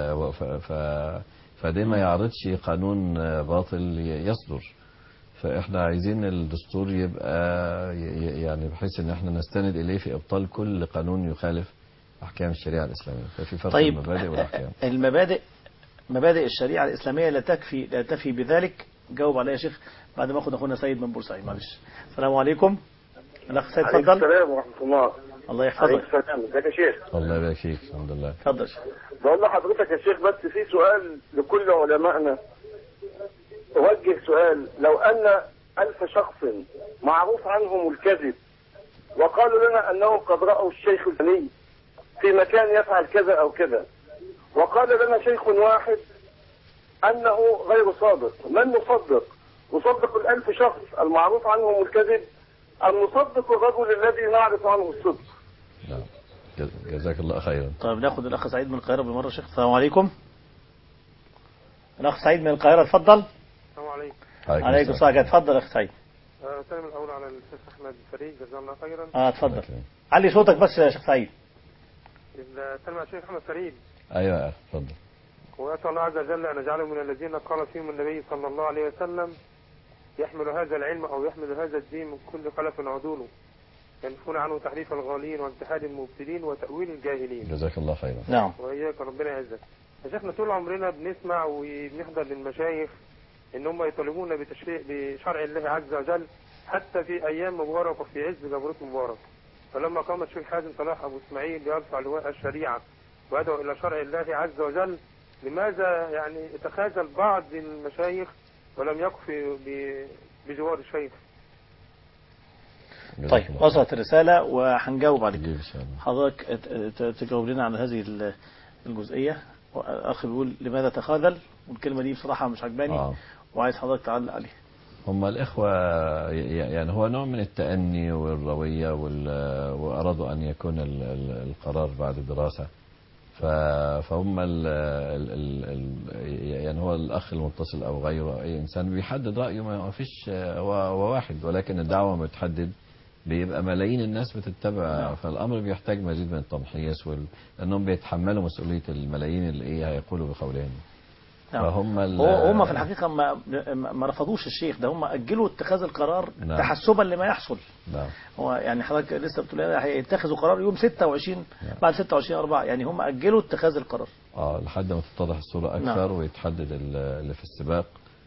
فدي ما يعرضش قانون باطل يصدر. فاحنا عايزين الدستور يبقى يعني بحيث ان احنا نستند اليه في ابطال كل قانون يخالف احكام الشريعه الاسلاميه. ففي فرق طيب المبادئ والاحكام. مبادئ الشريعه الاسلاميه لا تكفي بذلك. جاوب عليا يا شيخ بعد ما اخذ اخونا سيد من بورسعيد. معلش. السلام عليكم. الاخ سيد اتفضل. السلام ورحمه الله. الله يحفظك. السلام. ازيك يا شيخ؟ الله يبارك فيك. الحمد لله. اتفضل. بقول لحضرتك يا شيخ بس في سؤال لكل علمائنا. أوجه سؤال: لو أن 1000 شخص معروف عنهم الكذب وقالوا لنا أنهم قد رأوا الشيخ الفلاني في مكان يفعل كذا أو كذا، وقال لنا شيخ واحد أنه غير صادق، من نصدق؟ نصدق 1000 شخص المعروف عنهم الكذب المصدق الرجل الذي نعرف عنه الصدق. نعم. جزاك الله خيرا. طيب ناخد الأخ سعيد من القاهرة بالمرة يا شيخ. السلام عليكم. الأخ سعيد من القاهرة اتفضل. السلام عليكم. عليكم السلام. اتفضل يا أخ سعيد. سلام الأول على الشيخ أحمد فريد جزاه الله خيرا. اتفضل. علي صوتك بس يا شيخ سعيد. سلام على الشيخ أحمد فريد. أيوة اتفضل. وأسأل الله عز وجل أن يجعله من الذين قال فيهم النبي صلى الله عليه وسلم يحمل هذا العلم أو يحمل هذا الدين من كل خلف عدوله ينفون عنه تحريف الغالين وامتحان المبتدين وتأويل الجاهلين. جزاك الله خيرا. نعم. وإياك ربنا يعزك. يا شيخنا طول عمرنا بنسمع وبنحضر للمشايخ إن هم يطالبون بشرع الله عز وجل حتى في أيام مبارك وفي عز جبروت مبارك. فلما قام الشيخ حازم صلاح أبو إسماعيل يرفع لواء الشريعة ويدعو إلى شرع الله عز وجل، لماذا يعني تخاذل بعض المشايخ ولم يقف بجوار الشيخ؟ طيب وصلت الرسالة وهنجاوب عليك. حضرتك تجاوب لنا على هذه الجزئية. أخي بيقول لماذا تخاذل، والكلمة دي بصراحة مش عجباني وعايز حضرتك تعلق عليها. هم الإخوة يعني هو نوع من التأني والروية وأرادوا أن يكون القرار بعد دراسة. فهم يعني هو الأخ المتصل أو غيره أي إنسان بيحدد رأيه، ما فيش هو واحد، ولكن الدعوة بتحدد بيبقى ملايين الناس بتتبع. فالأمر بيحتاج مزيد من التمحيص لأنهم بيتحملوا مسؤولية الملايين اللي هيقولوا بقولهم. فهم هم في الحقيقة ما رفضوش الشيخ ده، هم أجلوا اتخاذ القرار تحسبا لما يحصل. هو يعني حضرتك لسه بتقول هيتخذوا قرار يوم 26 بعد 26/4، يعني هم أجلوا اتخاذ القرار لحد ما تتضح الصورة أكثر ويتحدد اللي في السباق.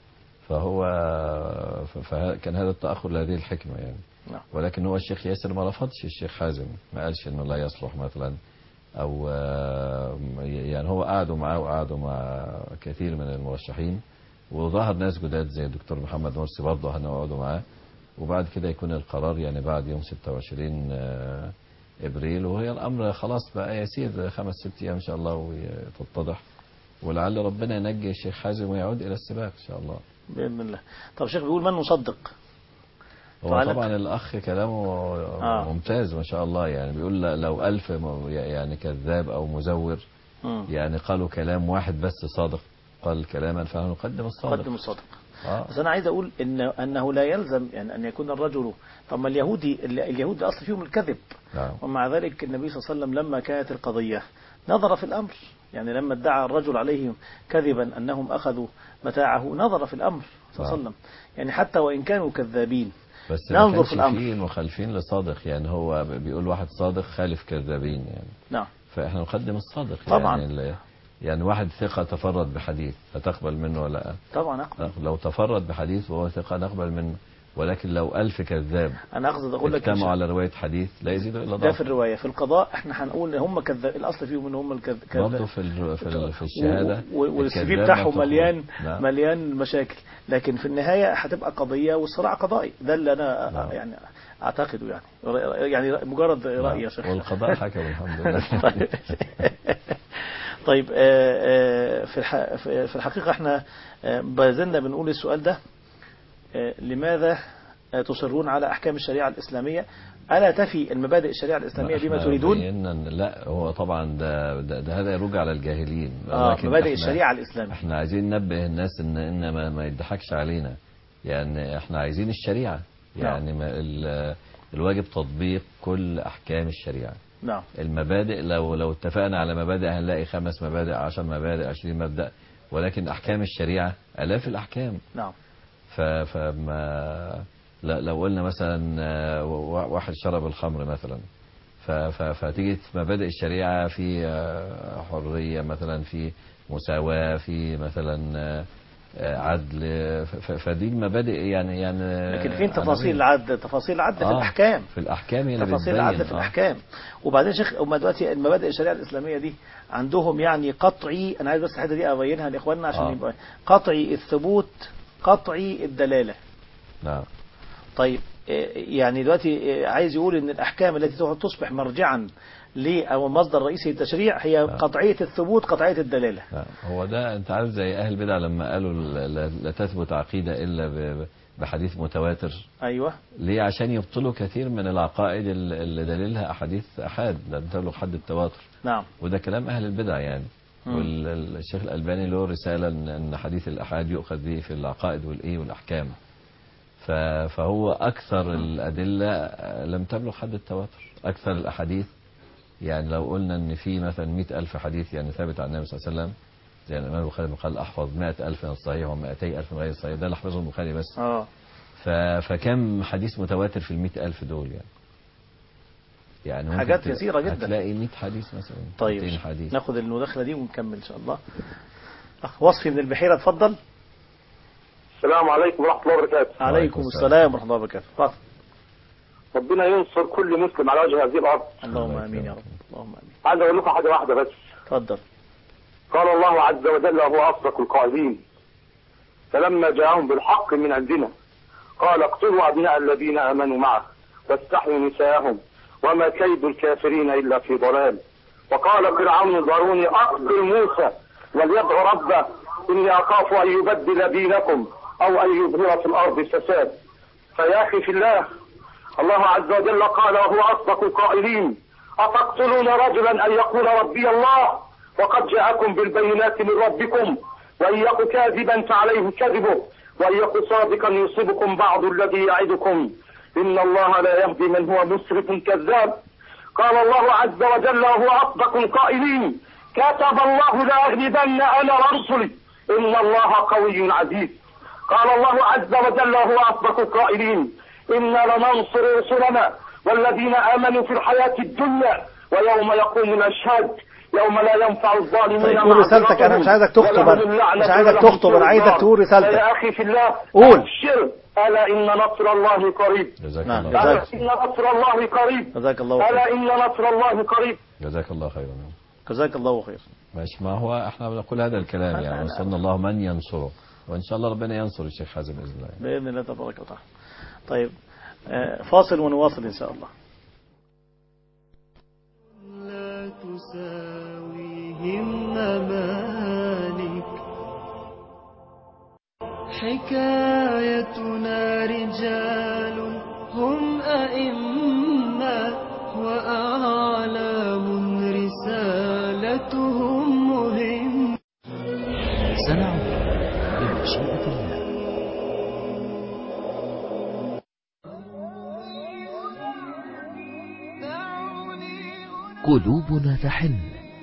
فكان هذا التأخر لهذه الحكمة يعني. ولكن هو الشيخ ياسر ما رفضش الشيخ حازم، ما قالش انه لا يصلح مثلا، او يعني هو قعدوا معاه وقعدوا مع كثير من المرشحين، وظهر ناس جداد زي الدكتور محمد مرسي برضه هنقعدوا معاه، وبعد كده يكون القرار يعني بعد يوم 26 ابريل، وهي الامر خلاص بقى يسير 5-6 ايام ان شاء الله وتتضح، ولعل ربنا ينجي الشيخ حازم ويعود الى السباق ان شاء الله باذن الله. طب الشيخ بيقول من نصدق؟ هو طبعا الأخ كلامه ممتاز ما شاء الله، يعني بيقول لو 1000 يعني كذاب أو مزور يعني قالوا كلام واحد بس صادق قال كلاما فنقدم الصادق. نقدم الصادق. بس أنا عايز أقول أنه لا يلزم يعني أن يكون الرجل، طب ما اليهود أصل فيهم الكذب. ومع ذلك النبي صلى الله عليه وسلم لما كانت القضية نظر في الأمر، يعني لما ادعى الرجل عليهم كذبا أنهم أخذوا متاعه نظر في الأمر صلى الله عليه وسلم، يعني حتى وإن كانوا كذابين بس ننظر في الأمر. في مخالفين لصادق، يعني هو بيقول واحد صادق خالف كذابين يعني. نعم. فإحنا نقدم الصادق طبعا. يعني واحد ثقة تفرد بحديث هتقبل منه ولا لا؟ طبعا أقبل. لو تفرد بحديث وهو ثقة نقبل منه، ولكن لو 1000 كذاب أنا أقصد أقول لك اجتمعوا على رواية حديث لا يزيد إلا ضعف. ده في الرواية. في القضاء احنا هنقول هم كذاب، الأصل فيهم إن هم الكذاب برضه في الشهادة والسي في بتاعهم مليان مشاكل، لكن في النهاية هتبقى قضية والصراع قضائي. ده اللي أنا يعني أعتقده، يعني مجرد رأي يا شيخ. والقضاء حكم الحمد لله. طيب في الحقيقة احنا بازلنا بنقول السؤال ده، لماذا تصرون على أحكام الشريعة الإسلامية؟ ألا تفي المبادئ الشريعة الإسلامية بما تريدون؟ لا هو طبعا ده هذا يرجع على الجاهلين. مبادئ الشريعة الإسلامية احنا عايزين ننبه الناس ان ما يضحكش علينا، يعني احنا عايزين الشريعة، يعني الواجب تطبيق كل أحكام الشريعة. نعم. المبادئ لو اتفقنا على مبادئ هنلاقي 5 مبادئ 10 مبادئ 20 مبدأ، ولكن أحكام الشريعة آلاف الأحكام. نعم. فما لو قلنا مثلا واحد شرب الخمر مثلا، فتيجي مبادئ الشريعة في حرية مثلا، في مساواة، في مثلا عدل، فدي المبادئ يعني لكن فين تفاصيل العدل؟ تفاصيل العدل في الأحكام. في الأحكام هنا تفاصيل العدل في الأحكام. وبعدين شيخ هم دلوقتي المبادئ الشريعة الإسلامية دي عندهم يعني قطعي، أنا عايز بس الحته دي أبينها لإخواننا عشان يبقى قطعي الثبوت قطعي الدلالة. نعم. طيب يعني دلوقتي عايز يقول ان الأحكام التي تصبح مرجعا ليه أو المصدر الرئيسي للتشريع هي قطعية الثبوت قطعية الدلالة. هو ده أنت عارف زي أهل البدع لما قالوا لا تثبت عقيدة إلا بحديث متواتر. أيوة. ليه؟ عشان يبطلوا كثير من العقائد اللي دليلها أحاديث أحاد لم تبلغ حد التواتر. نعم. وده كلام أهل البدع يعني. والشيخ الألباني له رسالة أن حديث الأحاد يؤخذ به في العقائد والأحكام. فهو أكثر الأدلة لم تبلغ حد التواتر. أكثر الأحاديث يعني لو قلنا أن في مثلا 100,000 حديث يعني ثابت عن النبي صلى الله عليه وسلم، زي الإمام البخاري قال أحفظ 100,000 من الصحيح و200,000 من غير الصحيح، ده اللي حفظه البخاري بس. فكم حديث متواتر في 100,000 دول يعني حاجات يسيرة جدا. هتلاقي 100 حديث مثلا. طيب 200 حديث. ناخد المداخلة دي ونكمل إن شاء الله. وصفي من البحيرة اتفضل. السلام عليكم ورحمة الله وبركاته. عليكم السلام ورحمة الله وبركاته. اتفضل. ربنا ينصر كل مسلم على وجه هذه الأرض. اللهم آمين يا رب. اللهم آمين. عايز أقول لكم حاجة واحدة بس. اتفضل. قال الله عز وجل وهو أصدق القائلين فلما جاءهم بالحق من عندنا قال اقتلوا أبناء الذين آمنوا معه واستحيوا نساءهم وما كيد الكافرين إلا في ضلال. وقال فرعون ذروني أقتل موسى وليدعو ربه إني أخاف أن يبدل دينكم أو أن يظهر في الأرض فساد. فيا أخي في الله عز وجل قال وهو أصدق القائلين أتقتلون رجلا أن يقول ربي الله وقد جاءكم بالبينات من ربكم وإن يك كاذبا فعليه كذبه وإن يك صادقا يصيبكم بعض الذي يعدكم إن الله لا يهدي من هو مسرف كذاب. قال الله عز وجل وهو أصدق القائلين كتب الله لأغلبن أنا ورسلي إن الله قوي عزيز. قال الله عز وجل وهو أصدق القائلين إنا لننصر رسلنا والذين آمنوا في الحياة الدنيا ويوم يقوم الأشهاد يوم لا ينفع الظالمين. طيب قول رسالتك. أنا مش عايزك تخطب، مش عايزك تخطب، أنا عايزك تقول رسالتك. يا أخي في الله قول. أبشر ألا إن نصر الله قريب. نعم. ألا إن نصر الله قريب. جزاك الله خير. ألا إن نصر الله قريب. جزاك الله خيرا. جزاك الله خير. ماشي. ما هو احنا بنقول هذا الكلام يعني وصلنا الله من ينصره وإن شاء الله ربنا ينصر الشيخ حازم بإذن الله. بإذن الله تبارك وتعالى. طيب فاصل ونواصل إن شاء الله. لا تساويهم أمانك حكايتنا رجال هم أئمة وأعلام رسالتهم مهم. سنعود بمشيئة الله. قلوبنا تحن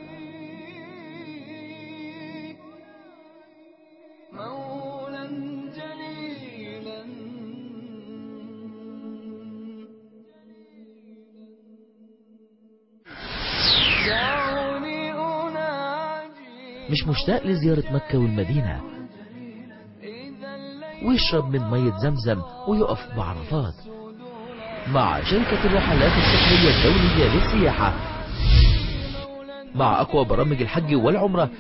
مولا جليلا دعوني أناجي. مش مشتاق لزيارة مكة والمدينة ويشرب من مية زمزم ويقف بعرفات مع شركة الرحلات السحرية الدولية للسياحة مع أقوى برامج الحج والعمرة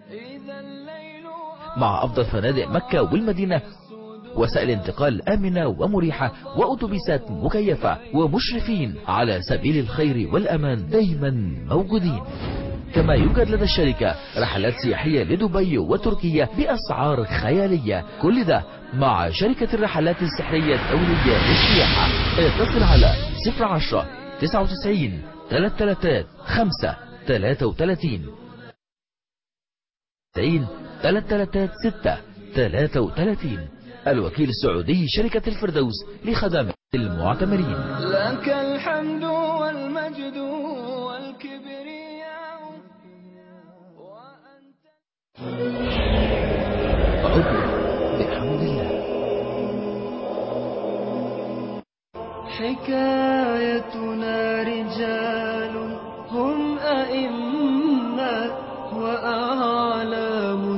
مع أفضل فنادق مكة والمدينة وسائل انتقال آمنة ومريحة وأتوبيسات مكيفة ومشرفين على سبيل الخير والأمان دايما موجودين. كما يوجد لدى الشركة رحلات سياحية لدبي وتركيا بأسعار خيالية. كل ده مع شركة الرحلات السحرية الدولية للسياحة. اتصل على 010 99 333 5 33 333 6 33. الوكيل السعودي شركة الفردوس لخدمات المعتمرين. لك الحمد والمجد والكبرياء وأنت عدنا بحمد الله. حكايتنا رجال هم أئمة وأعلام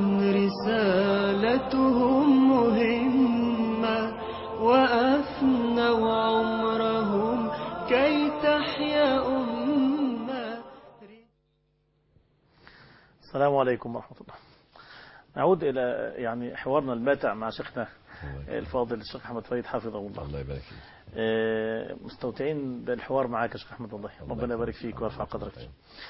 رسالتهم مهمة وأفنوا عمرهم كي تحيا أمة. السلام عليكم ورحمة الله. نعود إلى يعني حوارنا الماتع مع شيخنا الفاضل الشيخ أحمد فريد حفظه الله. الله يبارك فيك. مستمتعين بالحوار معاك يا شيخ أحمد، والله ربنا يبارك فيك ويرفع قدرك.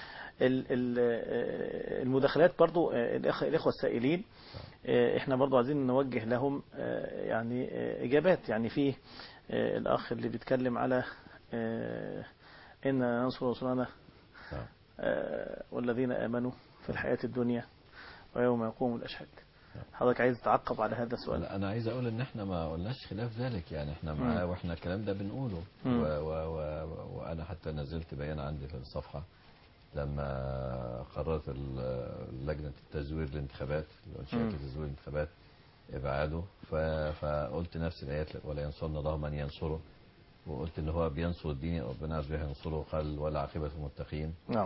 المداخلات برضو الإخوة السائلين احنا برضو عايزين نوجه لهم يعني إجابات. يعني في الأخ اللي بيتكلم على إن ننصر رسولنا والذين آمنوا في الحياة الدنيا ويوم يقوم الأشهاد. حضرتك عايز تعقب على هذا السؤال؟ انا عايز اقول ان احنا ما قلناش خلاف ذلك، يعني احنا معاه واحنا الكلام ده بنقوله وانا حتى نزلت بيان عندي في الصفحة لما قررت لجنة التزوير الانتخابات وانشاء تزوير الانتخابات ابعاده، فقلت نفس الايات ولا ينصرنا الله من ينصره، وقلت ان هو بينصر الدين ربنا عز وجل ينصره، قال ولا عاقبة المتقين. نعم.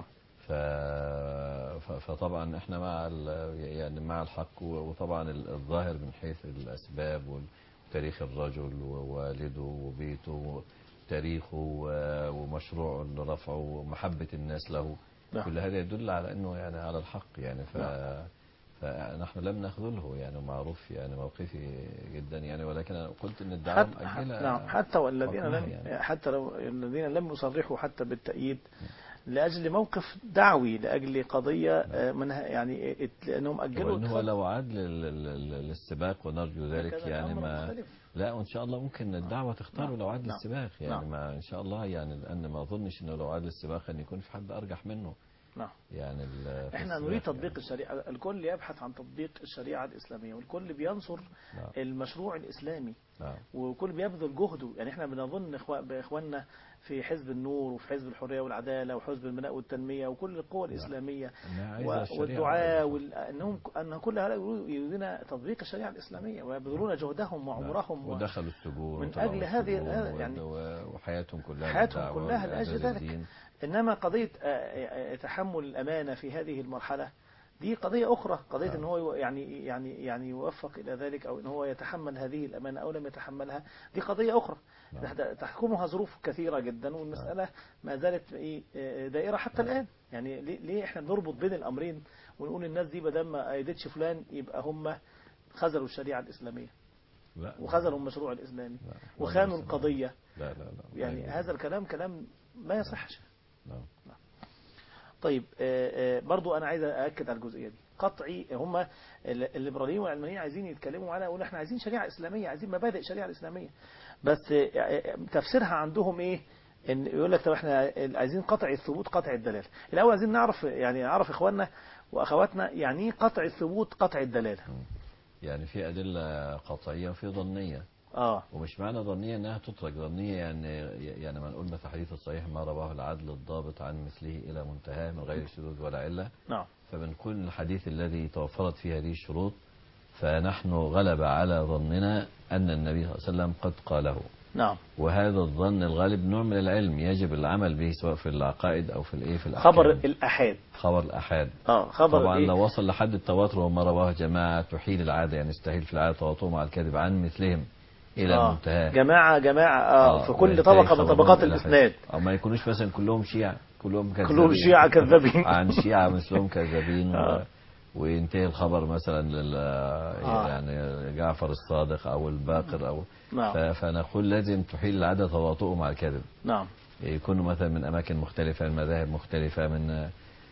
فطبعا احنا مع يعني مع الحق، وطبعا الظاهر من حيث الاسباب وتاريخ الرجل ووالده وبيته وتاريخه ومشروعه اللي رفعه ومحبة الناس له، كل هذا يدل على انه يعني على الحق يعني. فنحن لم نخذله يعني، معروف يعني موقفي جدا يعني، ولكن أنا قلت ان الدعوة مؤجلة. نعم. حتى والذين لم يعني حتى لو الذين لم يصرحوا حتى بالتأييد لأجل موقف دعوي، لأجل قضية منها يعني لأنهم أجلوا. وإنه لو عاد للسباق ونرجو ذلك يعني ما لا، وإن شاء الله ممكن الدعوة تختاره لو عاد للسباق يعني ما إن شاء الله يعني، لأن ما أظنش إنه لو عاد للسباق أن يكون في حد أرجح منه. نعم. يعني احنا نريد تطبيق يعني الشريعة، الكل يبحث عن تطبيق الشريعة الإسلامية، والكل بينصر المشروع الإسلامي، وكل بيبذل جهده. يعني احنا بنظن بإخواننا في حزب النور وفي حزب الحرية والعدالة وحزب البناء والتنمية وكل القوى الإسلامية والدعاء أن كل هؤلاء يريدون تطبيق الشريعة الإسلامية ويبذلون جهدهم وعمرهم ودخلوا السجون من أجل هذه يعني وحياتهم كلها لأجل ذلك. إنما قضية تحمل الأمانة في هذه المرحلة دي قضية أخرى، قضية إن هو يعني يوفق إلى ذلك، أو إن هو يتحمل هذه الأمانة أو لم يتحملها، دي قضية أخرى تحكمها ظروف كثيرة جدا، والمسألة ما زالت دائرة حتى الآن. يعني ليه إحنا بنربط بين الأمرين ونقول الناس دي بدل ما أيدتش فلان يبقى هم خذلوا الشريعة الإسلامية وخذلوا المشروع الإسلامي وخانوا القضية؟ لا يعني هذا الكلام كلام ما يصحش. طيب برضو أنا عايز أأكد على الجزئية دي. قطعي هم الليبراليين والعلمانيين عايزين يتكلموا على، يقول احنا عايزين شريعة إسلامية، عايزين مبادئ شريعة إسلامية، بس تفسيرها عندهم إيه؟ إن يقول لك طب احنا عايزين قطع الثبوت قطع الدلالة. الأول عايزين نعرف إخواننا وأخواتنا يعني ايه قطع الثبوت قطع الدلالة. يعني في أدلة قطعية وفي ظنية. ومش معنى ظنية انها تترك، ظنية يعني ما نقول مثل حديث الصحيح ما رواه العدل الضابط عن مثله الى منتهى من غير شذوذ ولا علة. نعم. فبنكون الحديث الذي توفرت فيه هذه الشروط فنحن غلب على ظننا ان النبي صلى الله عليه وسلم قد قاله. نعم. وهذا الظن الغالب نوع من العلم يجب العمل به سواء في العقائد او في الايه في الاحكام. خبر الآحاد. خبر الآحاد. خبر طبعا لو وصل لحد التواتر وما رواه جماعة تحيل العادة، يعني يستحيل في العادة تواطؤهم على الكذب عن مثلهم إلى منتهى. جماعة في كل طبقة من طبقات الإسناد. أو ما يكونوش مثلا كلهم شيعة كلهم شيعة كذابين عن شيعة مثلهم كذابين وينتهي الخبر مثلا يعني جعفر الصادق أو الباقر أو فنقول لازم تحيل العادة تواطؤهم على الكذب. نعم. يكونوا مثلا من أماكن مختلفة، من مذاهب مختلفة، من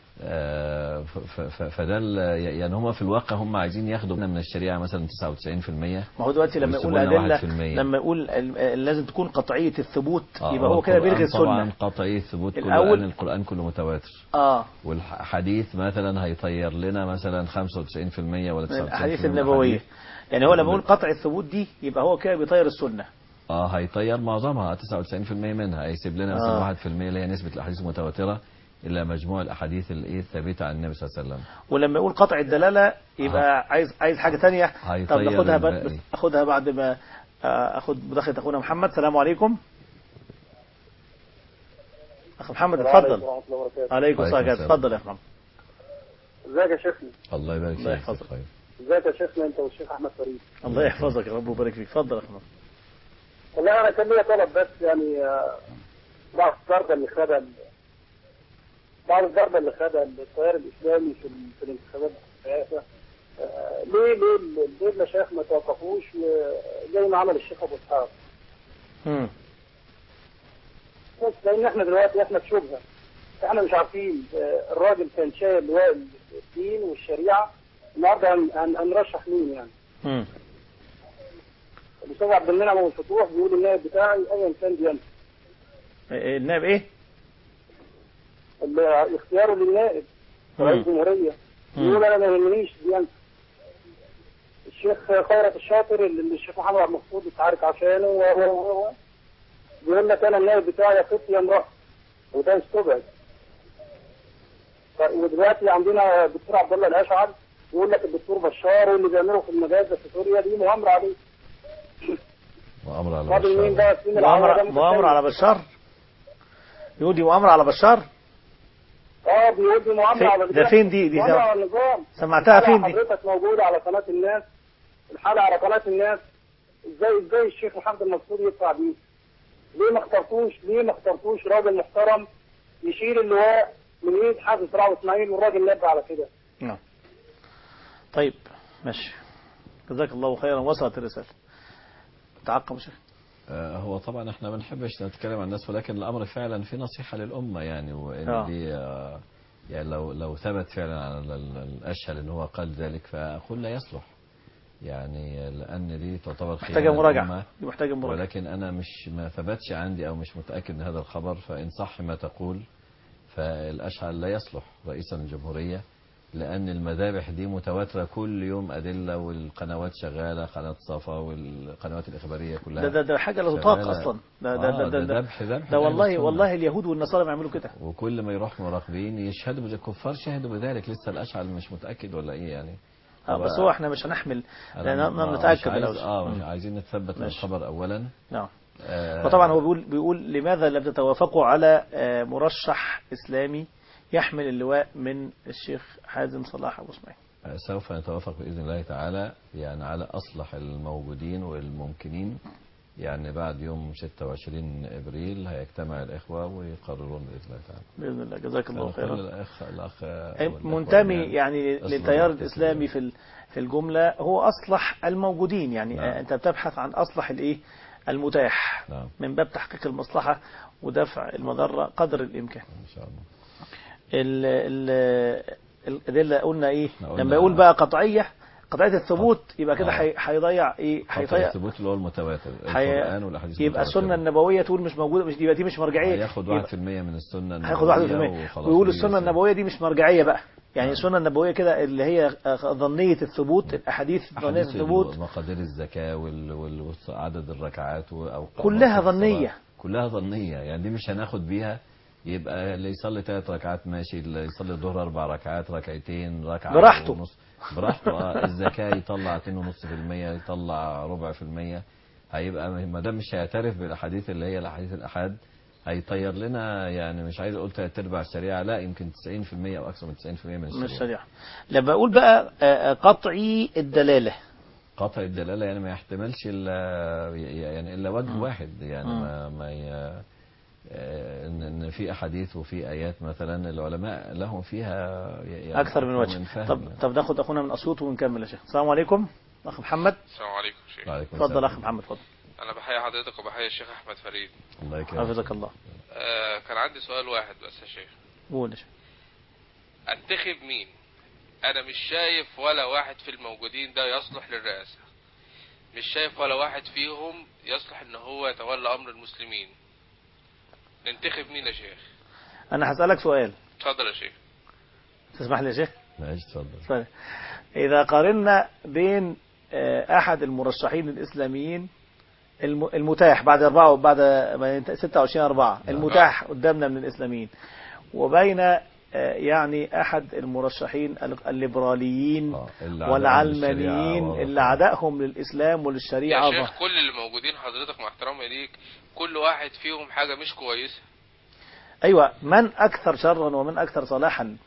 فده يعني هم في الواقع هم عايزين ياخدوا من الشريعة مثلا 99%. ما هو دلوقتي لما يقول أدلة، لما يقول لازم تكون قطعية الثبوت يبقى هو كده بيلغي السنة. طبعا قطعية الثبوت كله لأن القرآن كله متواتر. والحديث مثلا هيطير لنا مثلا 95% ولا 99% من الأحاديث النبوية. يعني هو لما يقول قطع الثبوت دي يبقى هو كده بيطير السنة. هيطير معظمها 99% منها، هيسيب لنا مثلا 1% اللي هي نسبة الأحاديث المتواترة إلا مجموع الأحاديث الثابتة عن النبي صلى الله عليه وسلم. ولما يقول قطع الدلالة يبقى عايز حاجة تانية. طب ناخدها بعد ما أخد مداخلة أخونا محمد. السلام عليكم أخ محمد، اتفضل. عليكم السلام. اتفضل يا محمد. ازيك يا شيخنا؟ الله يبارك فيك. ازيك يا شيخنا انت والشيخ احمد فريد؟ الله يحفظك يا رب ويبارك فيك. اتفضل يا محمد. والله انا كان ليا طلب بس يعني بعض الضربه اللي خدها التيار الاسلامي في الانتخابات الرئاسه. ليه المشايخ ما توقفوش زي ما عمل الشيخ ابو اسحاق؟ بس لان احنا دلوقتي احنا في شبهه، احنا مش عارفين الراجل كان شايل لواء الدين والشريعه، النهارده هنرشح مين يعني؟ الاستاذ عبد المنعم ابو الفتوح بيقول النائب بتاعي ايا كان بينفع. النائب ايه؟ اختياره للنائب رئيس الجمهوريه بيقول انا ما يهمنيش بينفع. الشيخ خيرت الشاطر اللي الشيخ محمد عبد المقصود اتعارك عشانه بيقول لك انا النائب بتاعي يا ست يا امراه، وده استبعد. ودلوقتي عندنا الدكتور عبد الله الاشعر يقول لك الدكتور بشار واللي بيعمله في المجازر في سوريا دي مؤامره عليه. مؤامره على بشار. مؤامره على بشار؟ يقول دي مؤامره على بشار؟ بيقول دي مؤامره على ده فين دي النظام. سمعتها فين دي؟ حضرتك موجوده على قناه الناس، الحلقه على قناه الناس. ازاي الشيخ محمد المقصود يدفع بيه؟ ليه ما اخترتوش راجل محترم يشيل اللواء من ايد حازم صلاح واسماعيل والراجل نبه على كده؟ نعم. طيب ماشي، جزاك الله خيرا، وصلت الرساله. تعقب شيخ. هو طبعا احنا ما بنحبش نتكلم عن الناس، ولكن الامر فعلا في نصيحه للامه يعني، وان دي يعني لو ثبت فعلا على الاشهر ان هو قال ذلك فاقول لا يصلح يعني، لان دي تعتبر محتاجه مراجعه، ولكن انا ما ثبتش عندي او مش متاكد من هذا الخبر، فان صح ما تقول فالاشهر لا يصلح رئيسا للجمهوريه، لأن المذابح دي متواترة كل يوم أدلة، والقنوات شغالة، قناة صفا والقنوات الإخبارية كلها. ده حاجة لا تطاق أصلا. ده ذبح والله اليهود والنصارى بيعملوا كده. وكل ما يروح مراقبين يشهدوا الكفار شهدوا بذلك، لسه الأشعل مش متأكد ولا إيه يعني. بس هو احنا مش هنحمل لأننا نتأكد عايزين نتثبت من الخبر أولا. نعم. وطبعا هو بيقول لماذا لم تتوافقوا على مرشح إسلامي يحمل اللواء من الشيخ حازم صلاح أبو اسماعيل؟ سوف نتوافق بإذن الله تعالى يعني على أصلح الموجودين والممكنين، يعني بعد يوم 26 إبريل هيجتمع الإخوة ويقررون بإذن الله تعالى. بإذن الله. جزاك الله خيرا. الأخ منتمي يعني للتيار الإسلامي في الجملة، هو أصلح الموجودين يعني. نعم. أنت بتبحث عن أصلح الإيه المتاح. نعم. من باب تحقيق المصلحة ودفع المضرة قدر الإمكان إن شاء الله. الأدلة قلنا إيه لما يقول بقى قطعية الثبوت يبقى كده هيضيع إيه؟ هيضيع الثبوت اللي هو المتواتر، القرآن والأحاديث. يبقى السنة النبوية تقول مش موجودة، مش دي مش مرجعية. هياخد 1% من السنة النبوية، هياخد 1%. ويقول السنة النبوية دي مش مرجعية بقى يعني. السنة النبوية كده اللي هي ظنية الثبوت، الأحاديث ظنية الثبوت، مقادير الزكاة وعدد الركعات كلها ظنية، كلها ظنية يعني. دي مش هناخد بيها. يبقى اللي يصلي 3 ركعات ماشي، اللي يصلي الظهر 4 ركعات، ركعتين، ركعة براحته براحته. الزكاة يطلع 2.5%، يطلع 4%. هيبقى ما دام مش هيعترف بالاحاديث اللي هي الاحاديث الاحاد، هيطير لنا يعني، مش عايز اقول 3/4 الشريعه، لا يمكن 90% او اكثر من 90% من الشريعه. لما اقول بقى قطعي الدلاله، قطع الدلاله يعني ما يحتملش الا وجه واحد يعني. ما ان في احاديث وفي ايات مثلا العلماء لهم فيها يعني اكثر من وجه. طب ناخد اخونا من اسيوط ونكمل يا شيخ. السلام عليكم اخ محمد. السلام عليكم شيخ. اتفضل اخ محمد. اتفضل. انا بحيي حضرتك وبحيي الشيخ احمد فريد. الله يكرمك. حفظك الله. كان عندي سؤال واحد بس يا شيخ. قول يا شيخ. انتخب مين؟ انا مش شايف ولا واحد في الموجودين ده يصلح للرئاسه، مش شايف ولا واحد فيهم يصلح ان هو يتولى امر المسلمين. ننتخب مين يا شيخ؟ انا هسألك سؤال. اتفضل يا شيخ. تسمح لي يا شيخ؟ ماشي اتفضل. اذا قارنا بين احد المرشحين الاسلاميين المتاح بعد 26/4 المتاح قدامنا من الاسلاميين، وبين يعني احد المرشحين الليبراليين والعلمانيين اللي عدائهم للاسلام وللشريعه، يا شيخ كل اللي موجودين حضرتك مع احترامي ليك كل واحد فيهم حاجه مش كويسه. ايوه، من اكثر شرا ومن اكثر صلاحا؟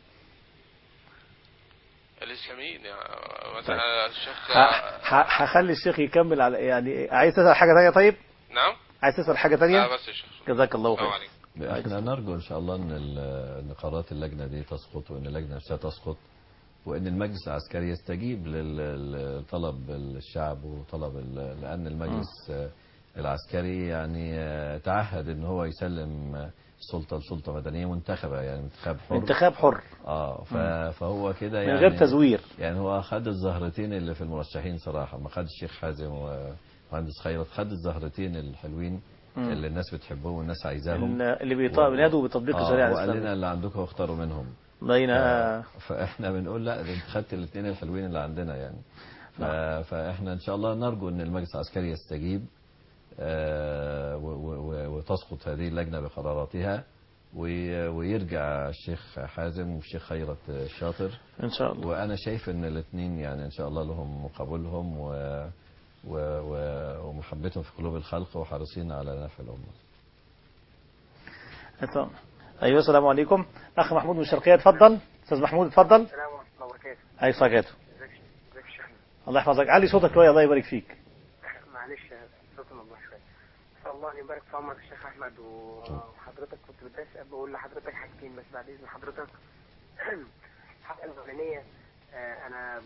الاسلاميين يعني مثلا الشيخ. هخلي الشيخ يكمل على يعني. عايز تسأل حاجه ثانيه؟ طيب نعم. عايز تسأل حاجه ثانيه؟ لا بس يا شيخ. جزاك الله خير. احنا نرجو ان شاء الله ان قرارات اللجنه دي تسقط، وان اللجنه نفسها تسقط، وان المجلس العسكري يستجيب لطلب الشعب وطلب لان المجلس العسكري يعني تعهد ان هو يسلم السلطة لسلطة مدنية منتخبة، يعني انتخاب حر. فهو كده يعني من غير تزوير. يعني هو خد الزهرتين اللي في المرشحين صراحة، ما خد الشيخ حازم ومهندس خيرت، خد الزهرتين الحلوين اللي الناس بتحبهم والناس عايزاهم، اللي بينادوا بتطبيق الشريعة الإسلامية. وقال لنا اللي عندكم اختاروا منهم. فاحنا بنقول لا، انت خدت الاثنين الحلوين اللي عندنا يعني. فاحنا ان شاء الله نرجو ان المجلس العسكري يستجيب وتسقط هذه اللجنة بقراراتها، ويرجع الشيخ حازم والشيخ خيرت الشاطر ان شاء الله. وانا شايف ان الاثنين يعني ان شاء الله لهم مقابلهم ومحبتهم في قلوب الخلق وحريصين على نفع الامه. ايوه السلام عليكم. اخ محمود من الشرقيه، اتفضل استاذ محمود اتفضل. السلام ورحمه الله وبركاته. ايوه وبركاته. ازيك يا شيخ؟ الله يحفظك، علي صوتك شويه الله يبارك فيك. معلش صوتي مضمون شويه. اسال الله ان يبارك في عمرك يا شيخ احمد، وحضرتك كنت بقول لحضرتك حاجتين بس بعد اذن حضرتك. الحلقه الاولانيه انا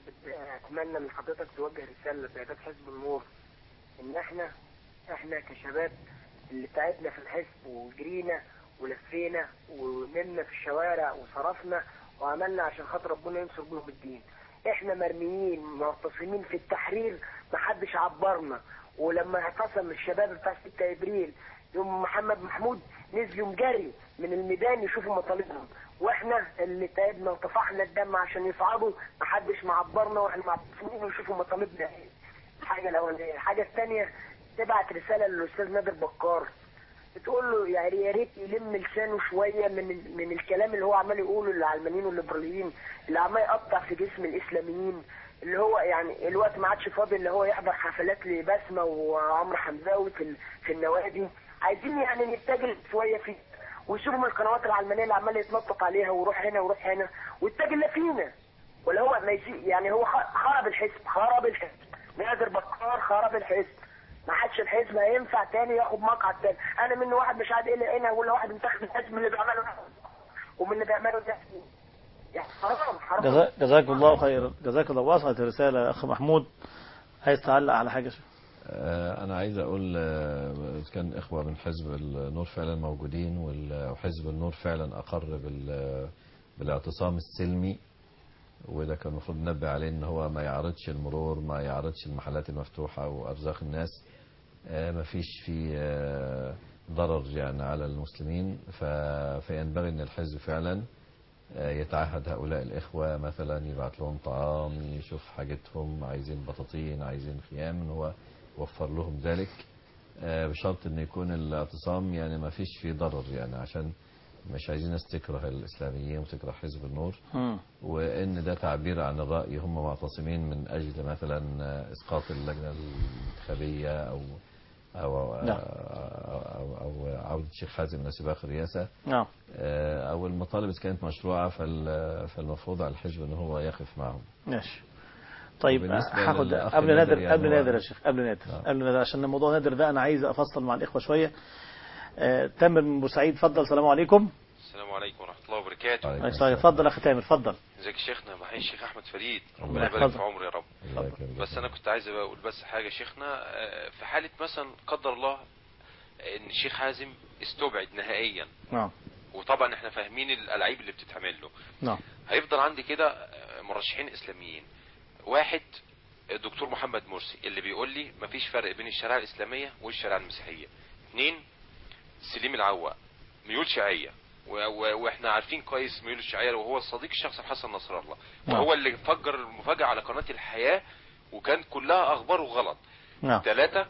اتمنى من حضرتك توجه رساله لقيادات حزب النور ان احنا كشباب اللي تعبنا في الحزب وجرينا ولفينا ونمنا في الشوارع وصرفنا وعملنا عشان خاطر ربنا ينصر بهم الدين. احنا مرميين معتصمين في التحرير، محدش عبرنا. ولما اعتصم الشباب بتاع 6 ابريل يوم محمد محمود نزلوا جري من الميدان يشوفوا مطالبهم، واحنا اللي تعبنا وطفحنا الدم عشان يصعدوا محدش معبرنا، واحنا معتصمين ويشوفوا مطالبنا. الحاجه الاولانيه. الحاجه الثانيه تبعت رساله للاستاذ نادر بكار تقول له يعني يا ريت يلم لسانه شويه من الكلام اللي هو عمال يقوله للعلمانيين والليبراليين، اللي عمال يقطع في جسم الاسلاميين، اللي هو يعني الوقت ما عادش فاضي اللي هو يحضر حفلات لبسمه وعمرو حمزاوي في النوادي. عايزين يعني نتجه شويه فيه ويشوفوا من القنوات العلمانيه اللي عمال يتنطط عليها ويروح هنا ويروح هنا ويتجه فينا. ولا هو ما يعني هو خرب الحزب نادر بكار خرب الحزب. ما حدش الحزب هينفع تاني ياخد مقعد تاني. انا من واحد مش عاد الا هنا ولا واحد منتخب الحزب من اللي بيعمله ومن اللي بيعمله ده يعني حرام. جزاك الله خيرا. جزاك الله. وصلت الرساله يا اخ محمود. عايز تعلق على حاجه؟ انا عايز اقول كان اخوه من حزب النور فعلا موجودين، وحزب النور فعلا اقر بالاعتصام السلمي، وده كان المفروض ننبه عليه ان هو ما يعرضش المرور، ما يعرضش المحلات المفتوحه وارزاق الناس، ما فيش فيه ضرر يعني على المسلمين. فينبغي ان الحزب فعلا يتعهد هؤلاء الاخوه، مثلا يبعت لهم طعام، يشوف حاجتهم، عايزين بطاطين، عايزين خيام، ان هو يوفر لهم ذلك، بشرط ان يكون الاعتصام يعني ما فيش فيه ضرر، يعني عشان مش عايزين ناس تكره الإسلاميين وتكره حزب النور، وإن ده تعبير عن الرأي، هم معتصمين من أجل مثلا إسقاط اللجنة الانتخابية أو عودة الشيخ حازم إلى سباق الرئاسة، أو المطالب إذا كانت مشروعة فالمفروض على الحزب إن هو يقف معهم. ماشي. طيب هاخد قبل نادر يا شيخ، قبل نادر عشان الموضوع نادر ده أنا عايز أفصل مع الإخوة شوية. تامر من بورسعيد، اتفضل. السلام عليكم. السلام عليكم ورحمه الله وبركاته. اتفضل اخي تامر، اتفضل. ازيك يا شيخنا؟ معايا الشيخ احمد فريد، ربنا يبارك في عمره يا رب. بس انا كنت عايز اقول بس حاجه يا شيخنا، في حاله مثلا قدر الله ان الشيخ حازم استبعد نهائيا، وطبعا احنا فاهمين الالعاب اللي بتتعمل له، هيفضل عندي كده مرشحين اسلاميين. واحد الدكتور محمد مرسي اللي بيقول لي مفيش فرق بين الشريعه الاسلاميه والشريعه المسيحيه. 2 سليم العوا ميول شيعيه، واحنا عارفين كويس ميول الشيعيه، وهو الصديق الشخصي لحسن نصر الله، وهو اللي فجر المفاجاه على قناه الحياه وكان كلها اخباره غلط. 3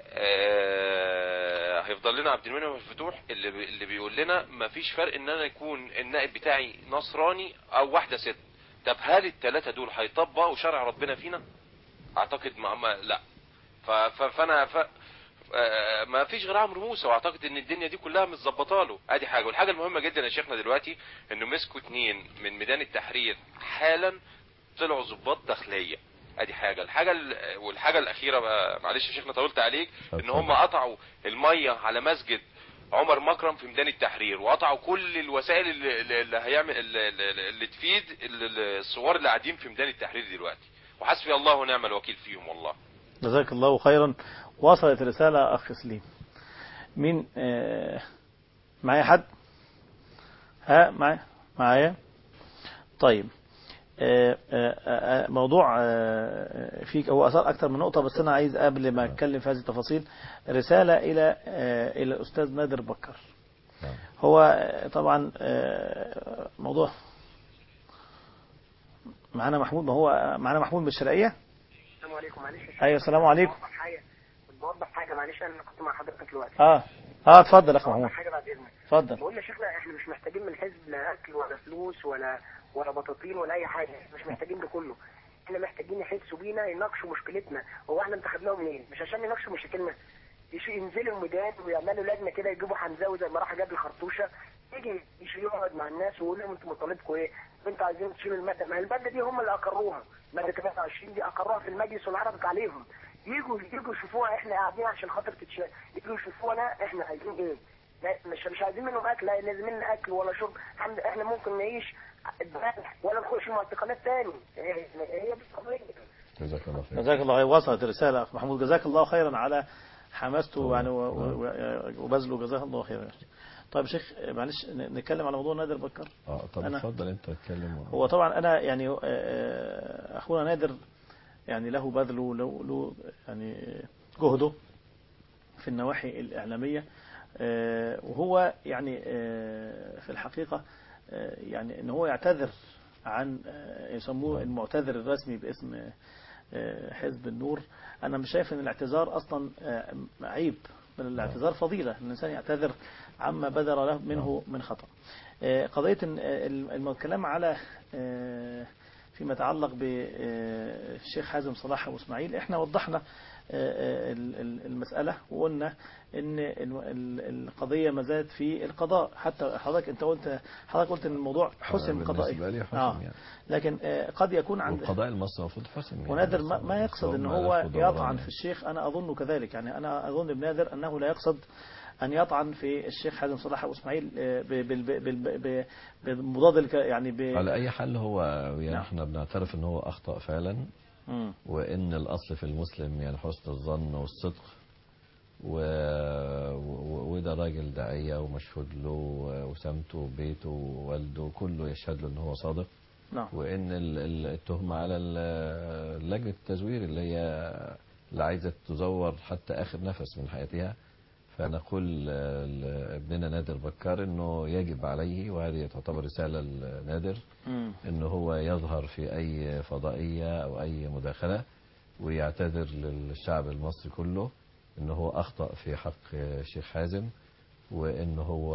هيفضل لنا عبد المنعم الفتوح اللي بيقول لنا مفيش فرق ان انا يكون النائب بتاعي نصراني او واحده ست. طب هل ال3 دول هيطبقوا شرع ربنا فينا؟ اعتقد لا. فانا ما فيش غير عمرو موسى، واعتقد ان الدنيا دي كلها متظبطه له. ادي حاجه. والحاجه المهمه جدا يا شيخنا دلوقتي انه مسكوا 2 من ميدان التحرير حالا طلعوا ضباط داخليه. ادي حاجه. والحاجه الاخيره معلش يا شيخنا طولت عليك، ان هم قطعوا الميه على مسجد عمر مكرم في ميدان التحرير، وقطعوا كل الوسائل اللي هيعمل اللي تفيد الثوار اللي قاعدين في ميدان التحرير دلوقتي، وحسبي الله ونعم الوكيل فيهم والله. جزاك الله خيرا. وصلت رسالة أخ سليم. مين معايا حد؟ ها معايا. طيب موضوع فيك هو أثار أكثر من نقطة، بس أنا عايز قبل ما أتكلم في هذه التفاصيل رسالة إلى الأستاذ نادر بكر. هو طبعا موضوع معانا محمود، ما هو معانا محمود من الشرقية. السلام عليكم. معلش ايوه السلام عليكم. بوضح حاجه، معلش انا كنت مع حضرتك دلوقتي. اتفضل يا اخ محمود. حاجه بعد اذنك. اتفضل. بقول يا شيخنا احنا مش محتاجين من الحزب لا اكل ولا فلوس ولا بطاطين ولا اي حاجه، مش محتاجين ده كله. احنا محتاجين يحسوا بينا، يناقشوا مشكلتنا. هو احنا انتخبناهم منين؟ مش عشان يناقشوا مشاكلنا. ينزلوا الميدان ويعملوا لجنه كده، يجيبوا حمزاوي زي ما راح جاب الخرطوشه، يجي يقعد مع الناس ويقول لهم انتوا مطالبكم ايه؟ انتوا عايزين تشيلوا الماده، ما الماده دي هم اللي اقروها، ماده 23 دي اقروها في المجلس والعرضت عليهم. يجوا يشوفوها، احنا قاعدين عشان خاطر تتشال، يجوا يشوفونا احنا عايزين ايه؟ مش عايزين منهم اكل، لا لازم لنا اكل ولا شرب. احنا ممكن نعيش ولا نخش معتقلات تاني. هي دي القضيه. جزاك الله خير. جزاك الله خير. وصلت رسالة أخ محمود، جزاك الله خيرا على حماسته يعني وبذله، جزاك الله خيرا. طيب شيخ معلش نتكلم على موضوع نادر بكر. طب اتفضل انت اتكلم. هو طبعا انا يعني اخونا نادر يعني له بذله، له يعني جهده في النواحي الإعلامية، وهو يعني في الحقيقة يعني ان هو يعتذر عن يسموه المعتذر الرسمي باسم حزب النور. انا مش شايف ان الاعتذار اصلا عيب، بل الاعتذار فضيلة، ان الانسان يعتذر عما بدر له منه من خطأ. قضية الكلام على فيما يتعلق بالشيخ حازم صلاح أبو إسماعيل، احنا وضحنا المسألة وقلنا ان القضية ما زالت في القضاء. حتى حضرتك قلت ان الموضوع حسم قضائي، يعني. لكن قد يكون عند القضاء المصري المفروض حسم يعني. ونادر ما يقصد ان هو يطعن في الشيخ، انا اظن كذلك يعني. انا اظن بنادر انه لا يقصد أن يطعن في الشيخ حازم صلاح أبو إسماعيل بمضاد يعني على أي حال هو يعني احنا بنعترف أن هو أخطأ فعلا، وإن الأصل في المسلم يعني حسن الظن والصدق، وده راجل داعية ومشهود له وسمته وبيته ووالده كله يشهد له أنه هو صادق. وإن التهمة على لجنة التزوير اللي عايزة تزور حتى آخر نفس من حياتها. فنقول ابننا نادر بكار انه يجب عليه، وهذه تعتبر رسالة لنادر، انه هو يظهر في اي فضائية او اي مداخلة ويعتذر للشعب المصري كله انه هو اخطأ في حق الشيخ حازم، وانه هو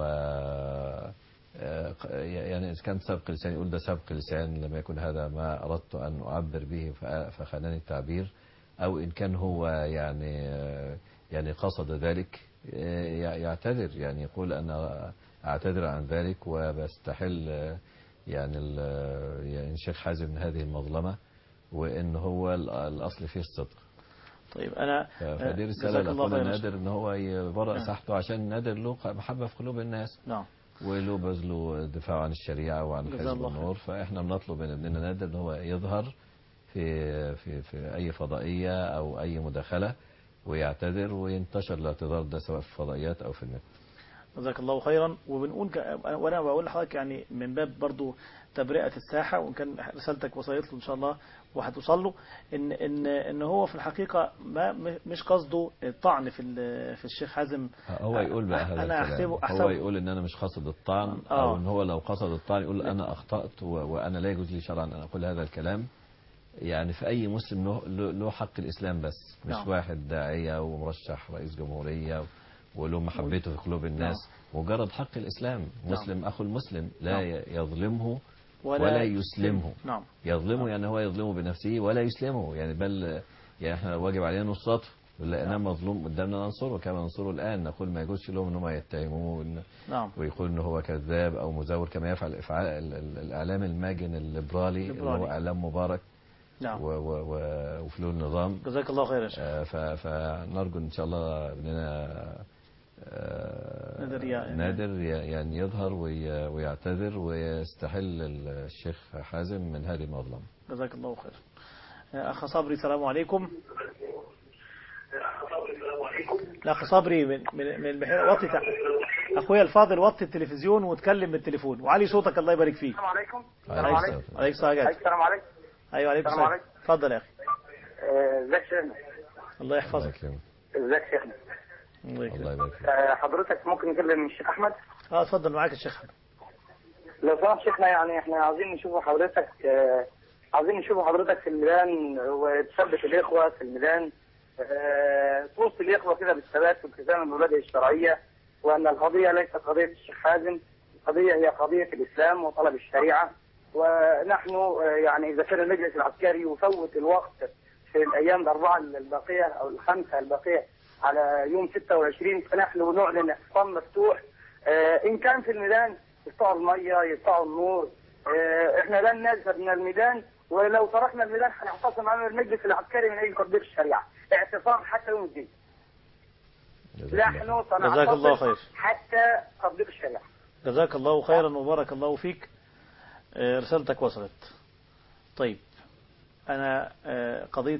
يعني اذا كان سبق لسان يقول ده سبق لسان، لم يكن هذا ما اردت ان اعبر به فخانني التعبير، او ان كان هو يعني قصد ذلك يعتذر، يعني يقول أنا أعتذر عن ذلك وبستحل يعني الشيخ حازم من هذه المظلمة، وإن هو الأصل فيه الصدق. طيب أنا فدي رسالة لأخونا نادر إن هو يبرأ ساحته، عشان نادر له محبة في قلوب الناس. وله بذله الدفاع عن الشريعة وعن حزب النور. فإحنا بنطلب من ابننا نادر إن هو يظهر في أي فضائية أو أي مداخلة ويعتذر وينتشر الاعتذار ده سواء في الفضائيات أو في النت. جزاك الله خيرا. وبنقول وانا بقول لحضرتك يعني من باب برضو تبرئة الساحة، وان كان رسالتك وصلت له ان شاء الله وهتوصل له، ان هو في الحقيقة مش قصده الطعن في الشيخ حازم. هو يقول بقى هذا الكلام، هو يقول ان انا مش قصد الطعن، او ان هو لو قصد الطعن يقول انا اخطأت وانا لا يجوز لي شرعا ان اقول هذا الكلام. يعني في أي مسلم له حق الإسلام، بس مش واحد داعية ومرشح رئيس جمهورية وله محبته في قلوب الناس. مجرد حق الإسلام، مسلم أخو المسلم لا يظلمه ولا يسلمه. يظلمه يعني هو يظلمه بنفسه ولا يسلمه، يعني بل يعني احنا واجب علينا نصرته، لأنه مظلوم قدامنا ننصره كما ننصره الآن. نقول ما يجوزش لهم ان هم يتهموه ويقول ان هو كذاب أو مزور، كما يفعل الإعلام الماجن الليبرالي اللي هو إعلام مبارك وفلول النظام. جزاك الله خير يا شيخ. فنرجو ان شاء الله ابننا نادر يعني يظهر ويعتذر ويستحل الشيخ حازم من هذه المظلمة. جزاك الله خير. اخ صبري السلام عليكم. الأخ صبري من البحيرة، وطي أخويا الفاضل وطي التلفزيون واتكلم بالتليفون وعلي صوتك. الله يبارك فيك. السلام عليكم. السلام عليكم. عليك السلام. السلام عليكم. أيوة عليكم السلام. اتفضل يا أخي. ازيك يا شيخنا؟ الله يحفظك. ازيك يا شيخنا؟ الله يبارك فيك. حضرتك ممكن نكلم الشيخ أحمد؟ اتفضل معاك الشيخ أحمد. لو سمحت شيخنا، يعني احنا عايزين نشوف حضرتك في الميدان وتثبت الإخوة في الميدان، توصي الإخوة كده بالثبات والالتزام بالمبادئ الشرعية، وأن القضية ليست قضية الشيخ حازم، القضية هي قضية الإسلام وطلب الشريعة. ونحن يعني إذا كان المجلس العسكري يفوت الوقت في الأيام الأربعة الباقية أو الخمسة الباقية على يوم 26، فنحن نعلن اعتصام مفتوح. إن كان في الميدان يقطعوا المية، يقطعوا النور، احنا لن نذهب من الميدان، ولو تركنا الميدان هنعتصم امام المجلس العسكري من اجل تطبيق الشريعه، اعتصام حتى يوم الدين. نحن سنعتصم حتى تطبيق الشريعه. جزاك الله خيرا وبارك الله فيك. رسالتك وصلت. طيب أنا قضية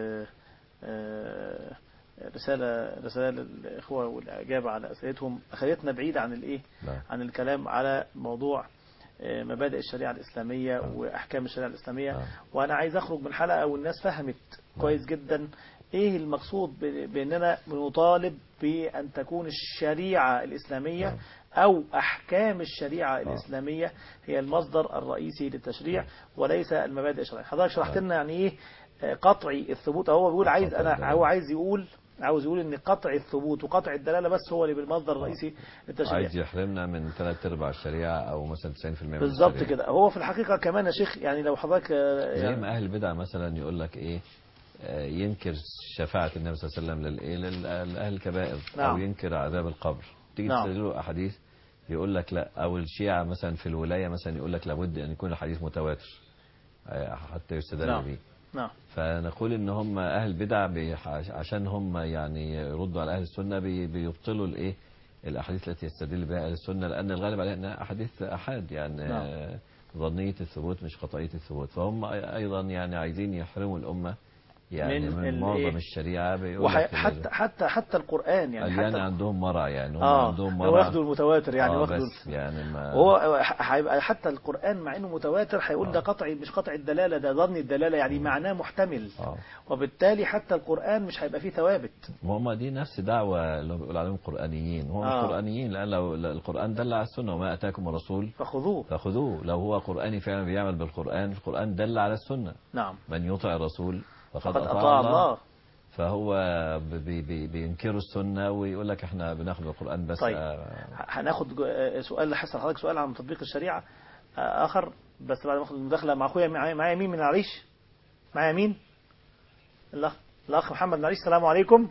رسالة الإخوة والإجابة على أسئلتهم أخذتنا بعيد عن عن الكلام على موضوع مبادئ الشريعة الإسلامية وأحكام الشريعة الإسلامية. وأنا عايز أخرج من الحلقة والناس فهمت كويس جدا إيه المقصود بأننا بنطالب بأن تكون الشريعة الإسلامية أو أحكام الشريعة الإسلامية هي المصدر الرئيسي للتشريع وليس المبادئ الشرعية. حضرتك شرحت لنا يعني إيه قطعي الثبوت. هو بيقول هو عاوز يقول ان قطع الثبوت وقطع الدلالة بس هو اللي بالمصدر الرئيسي للتشريع. عايز يحرمنا من 3/4 الشريعة او مثلا 90% من بالظبط كده. هو في الحقيقة كمان يا شيخ يعني لو حضرتك زي ما اهل البدع مثلا يقول لك ايه، ينكر شفاعة النبي صلى الله عليه وسلم لأهل الكبائر. نعم. او ينكر عذاب القبر. تيجي تسأله احاديث يقول لك لا. او الشيعة مثلا في الولاية مثلا يقول لك لابد ان يكون الحديث متواتر حتى يستدل به. نعم. فنقول ان هم اهل بدع عشان هم يعني يردوا على اهل السنه بيبطلوا الاحاديث التي يستدل بها اهل السنه، لان الغالب عليها انها احاديث احاد يعني. نعم. ظنيه الثبوت مش قطعيه الثبوت. فهم ايضا يعني عايزين يحرموا الامه يعني من معظم الشريعة. بيقول حتى القرآن يعني حتى عندهم مرع يعني. هم عندهم مرع واخدوا المتواتر يعني واخدوا يعني هو هيبقى حتى القرآن مع انه متواتر هيقول ده قطعي مش قطع الدلالة، ده ظني الدلالة يعني معناه محتمل. وبالتالي حتى القرآن مش هيبقى فيه ثوابت. هم دي نفس دعوة اللي بيقول عليهم قرآنيين. هم مش قرآنيين، لأن لو القرآن دل على السنة وما أتاكم الرسول فخذوه. لو هو قرآني فعلا بيعمل بالقرآن، القرآن دل على السنة. نعم. من يطع الرسول فقد أطاع الله. فهو بينكروا السنة ويقول لك احنا بناخد القرآن بس. طيب هناخد سؤال حسن حضرتك، سؤال عن تطبيق الشريعة آخر بس بعد ما اخد المداخلة مع أخويا. معايا مين من العريش؟ معايا مين؟ الأخ محمد من العريش. السلام عليكم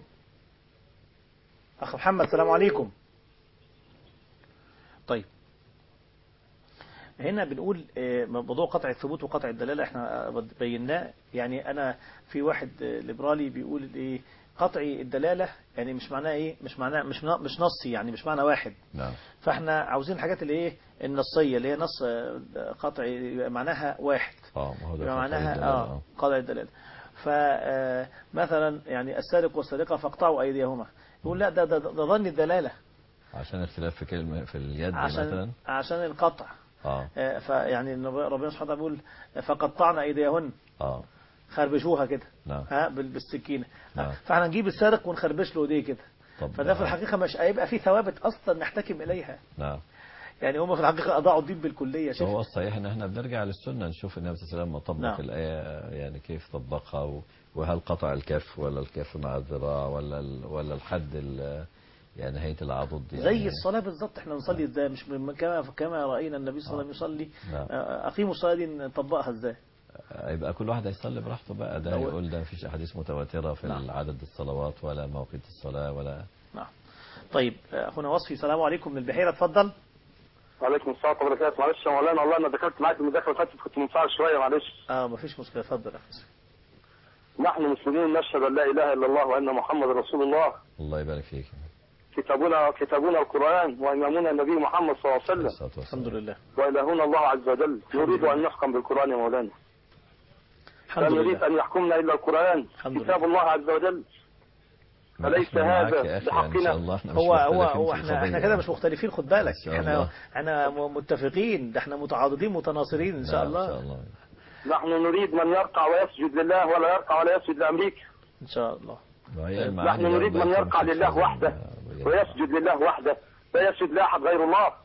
أخ محمد. السلام عليكم. طيب هنا بنقول موضوع قطع الثبوت وقطع الدلالة احنا بيناه. يعني انا في واحد ليبرالي بيقول ايه قطع الدلالة يعني مش معناه ايه، مش نصي يعني مش معنى واحد. نعم. فاحنا عاوزين الحاجات اللي ايه النصية اللي هي نص قطع معناها واحد. معناها قطع الدلالة. فمثلا يعني السارق والسارقة فاقطعوا ايديهما، يقول لا ده ظن الدلالة عشان اختلاف في كلمة في اليد مثلا عشان القطع. فيعني ربنا سبحانه وتعالى بيقول فقطعنا ايديهن. خربشوها كده. نعم. بالسكينه. نعم. فاحنا نجيب السارق ونخربش له ايديه كده. فده في الحقيقه مش هيبقى فيه ثوابت اصلا نحتكم اليها. نعم. يعني هم في الحقيقه اضاعوا الدين بالكليه. شوف هو الصحيح ان احنا بنرجع للسنه نشوف النبي صلى الله عليه وسلم طبق. نعم. الايه يعني كيف طبقها وهل قطع الكف ولا الكف مع الذراع ولا الحد يعني نهاية العضد يعني زي الصلاة بالظبط. احنا نصلي ازاي؟ مش كما رأينا النبي صلى الله عليه وسلم يصلي. أقيموا الصلاة دي نطبقها ازاي؟ يبقى كل واحد هيصلي براحته بقى. ده يقول ده مفيش أحاديث متواترة في عدد الصلوات ولا مواقيت الصلاة ولا. نعم. طيب أخونا وصفي السلام عليكم من البحيرة اتفضل. وعليكم السلام ورحمة الله وبركاته. معلش يا مولانا والله أنا دخلت معاك المداخلة فاتت كنت منفعل شوية معلش. مفيش مشكلة اتفضل يا أخي. نحن مسلمون نشهد أن لا إله إلا الله وأن محمد رسول الله. الله يبارك فيك. كتابنا القرآن وإمامنا النبي محمد صلى الله عليه وسلم. الحمد لله. وإلهنا الله عز وجل. نريد أن نحكم بالقرآن يا مولانا. لا نريد أن يحكمنا إلا القرآن كتاب الله عز وجل. فليس هذا بحقنا. هو احنا كده مش مختلفين، خد بالك، احنا متفقين، ده احنا متعاضدين متناصرين ان شاء الله. نحن نريد من يرقع ويسجد لله ولا يرقع ولا يسجد لأمريكا ان شاء الله. نحن نريد من يرقع لله وحده ويسجد لله وحده، لا يسجد لأحد غير الله.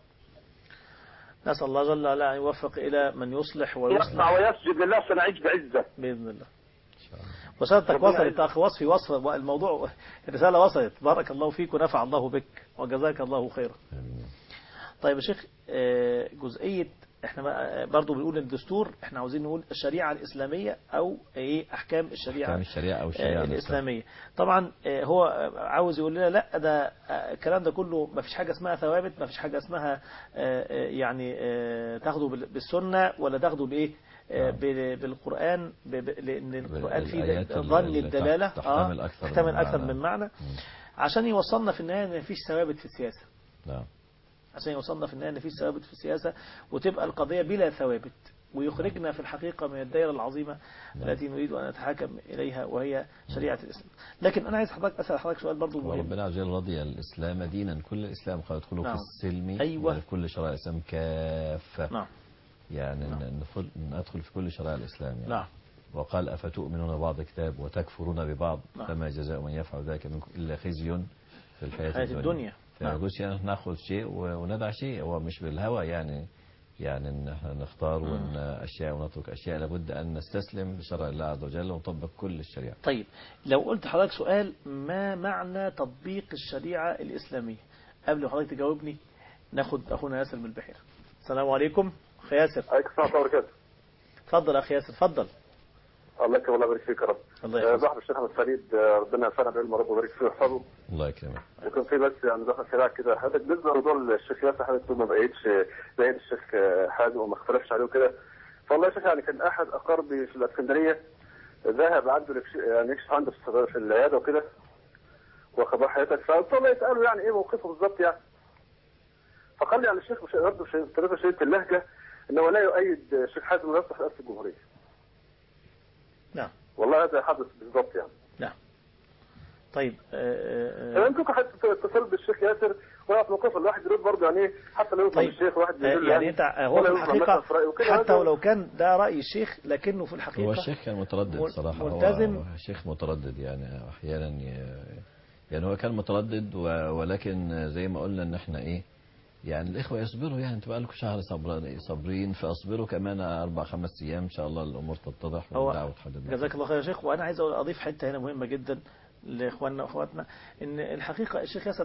نسأل الله جل وعلا أن يوفق إلى من يصلح ويصلح. يرقع ويسجد لله سنعيش بعزة بإذن الله. وصلتك وصلت أخي وصفي وصف الموضوع، الرسالة وصلت. بارك الله فيك ونفع الله بك وجزاك الله خيرا. طيب يا شيخ، جزئية احنا برضو بنقول الدستور، احنا عاوزين نقول الشريعة الإسلامية أو ايه أحكام الشريعة أو الشريعة الإسلامية. طبعا هو عاوز يقول لنا لا، ده الكلام ده كله ما فيش حاجة اسمها ثوابت، ما فيش حاجة اسمها يعني تاخده بالسنة ولا تاخده بايه بالقرآن، لأن القرآن فيه ظن الدلالة تحتمل أكثر من معنى، عشان يوصلنا في النهاية ان مفيش ثوابت في السياسة. نعم. عشان يوصلنا في النهاية ان مفيش ثوابت في السياسة، وتبقى القضية بلا ثوابت، ويخرجنا في الحقيقة من الدائرة العظيمة التي نريد أن نتحاكم إليها وهي شريعة الإسلام. لكن أنا عايز أسأل حضرتك سؤال برضو مهم. ربنا عز وجل رضي الإسلام دينا، كل الإسلام قال يدخلوا في السلم. أيوة. كل شرائع الإسلام كافة. نعم. يعني ندخل في كل شرائع الإسلام يعني. نعم. وقال أفتؤمنون ببعض الكتاب وتكفرون ببعض، فما جزاء من يفعل ذلك منكم إلا خزي في الحياة الدنيا. فيجوز يعني ناخذ شيء وندع شيء، هو مش بالهوى يعني نختار أشياء ونترك أشياء، لابد أن نستسلم لشرع الله عز وجل ونطبق كل الشريعة. طيب لو قلت حضرتك سؤال، ما معنى تطبيق الشريعة الإسلامية؟ قبل ما حضرتك تجاوبني ناخد أخونا ياسر من البحيرة. السلام عليكم أخي ياسر. عليكم السلام ورحمة الله وبركاته. اتفضل أخي ياسر، اتفضل. الله يكرمك، الله يبارك فيك يا رب. الله يحفظك. صاحب الشيخ أحمد فريد، ربنا ينفعنا بعلم ربه ويبارك فيه ويحفظه. الله يكرمك. وكان في بس يعني دخل سريع كده، حضرتك بالنسبه لموضوع الشيخ ياسر، حضرتك ما بقيتش زي الشيخ حازم وما اختلفش عليه وكده. فالله يا شيخ يعني كان احد اقاربي في الاسكندريه ذهب عنده يعني يكشف عنده في العياده وكده، واخد حياتك، فقلت له يساله يعني ايه موقفه بالظبط يعني. فقال لي يعني الشيخ مش برضه ثلاثه شديد اللهجه ان هو لا يؤيد الشيخ حازم ويفتح رئاسه الجمهوريه. نعم. والله هذا حدث بالظبط يعني. نعم. طيب يمكن حتى اتصل بالشيخ ياسر ويعرف موقف الواحد يرد برضه يعني ايه، حتى لو يوصل الشيخ واحد يعني انت هو في الحقيقه حتى ولو كان ده راي الشيخ، لكنه في الحقيقه هو الشيخ كان متردد صراحه، ملتزم. هو الشيخ متردد يعني احيانا يعني هو كان متردد، ولكن زي ما قلنا ان احنا ايه يعني الإخوة يصبروا، يعني انتوا بقالكم شهر صابرين، فاصبروا كمان 4-5 أيام إن شاء الله الأمور تتضح والدعوة تحدد. جزاك الله خير يا شيخ. وأنا عايز أضيف حتة هنا مهمة جدا لإخواننا وأخواتنا، إن الحقيقة الشيخ ياسر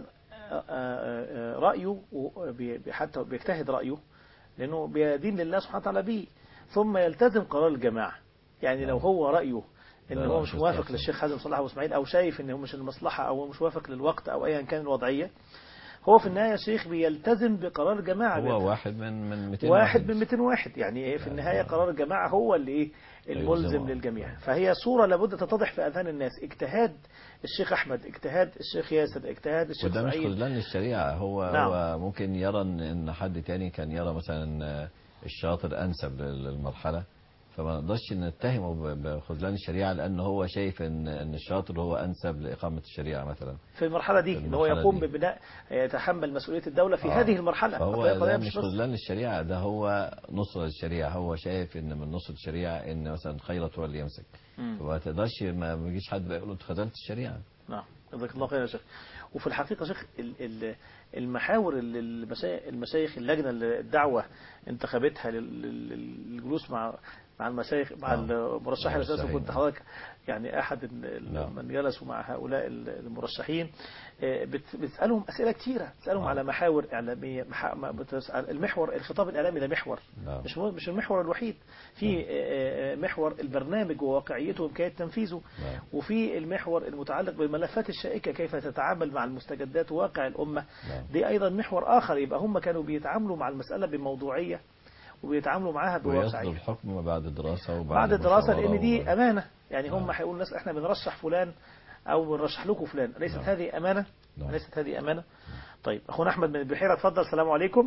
رأيه حتى بيجتهد رأيه لأنه بيدين لله سبحانه وتعالى به، ثم يلتزم قرار الجماعة. يعني لو هو رأيه إن هو مش موافق للشيخ حازم صلاح أبو إسماعيل، أو شايف إن هو مش المصلحة، أو مش موافق للوقت، أو أيا كان الوضعية، هو في النهاية الشيخ بيلتزم بقرار الجماعة. هو واحد من 200 واحد من 200 واحد، يعني في النهاية قرار الجماعة هو اللي ايه الملزم للجميع. فهي صورة لابد تتضح في أذهان الناس، اجتهاد الشيخ أحمد، اجتهاد الشيخ ياسر، اجتهاد الشيخ سعيد. وده مش خذلان للشريعة، هو نعم. هو ممكن يرى ان حد تاني كان يرى مثلا الشاطر أنسب للمرحلة، فما نقدرش نتهمه بخذلان الشريعة، لأنه هو شايف ان الشاطر هو أنسب لإقامة الشريعة مثلا في المرحلة دي، اللي هو يقوم ببناء يتحمل مسؤولية الدولة في هذه المرحلة. فهو ده مش خذلان للشريعة، ده هو نصرة للشريعة. هو شايف ان من نصرة الشريعة ان مثلا خيرت هو اللي يمسك، فما تقدرش ما بيجيش حد بيقول انت خذلت الشريعة. نعم جزاك الله خير يا شيخ. وفي الحقيقة شيخ المحاور اللي المشايخ اللجنة الدعوة انتخبتها للجلوس مع المشايخ مع المرشحين الأساسي، كنت حضرتك يعني أحد من جلسوا مع هؤلاء المرشحين، بتسألهم أسئلة كثيرة، بتسألهم على محاور إعلامية. المحور الخطاب الإعلامي ده محور، مش المحور الوحيد، في محور البرنامج وواقعيته وإمكانية تنفيذه، وفي المحور المتعلق بالملفات الشائكة، كيف تتعامل مع المستجدات وواقع الأمة، دي أيضا محور آخر. يبقى هم كانوا بيتعاملوا مع المسألة بموضوعية وبيتعاملوا معاها بواقعية، ويصدر الحكم بعد الدراسة بعد الدراسة، لأن دي أمانة. يعني هم هيقولوا الناس احنا بنرشح فلان أو بنرشح لكم فلان، ليست هذه أمانة؟ ليست هذه أمانة؟ طيب أخونا أحمد من البحيرة، اتفضل. السلام عليكم.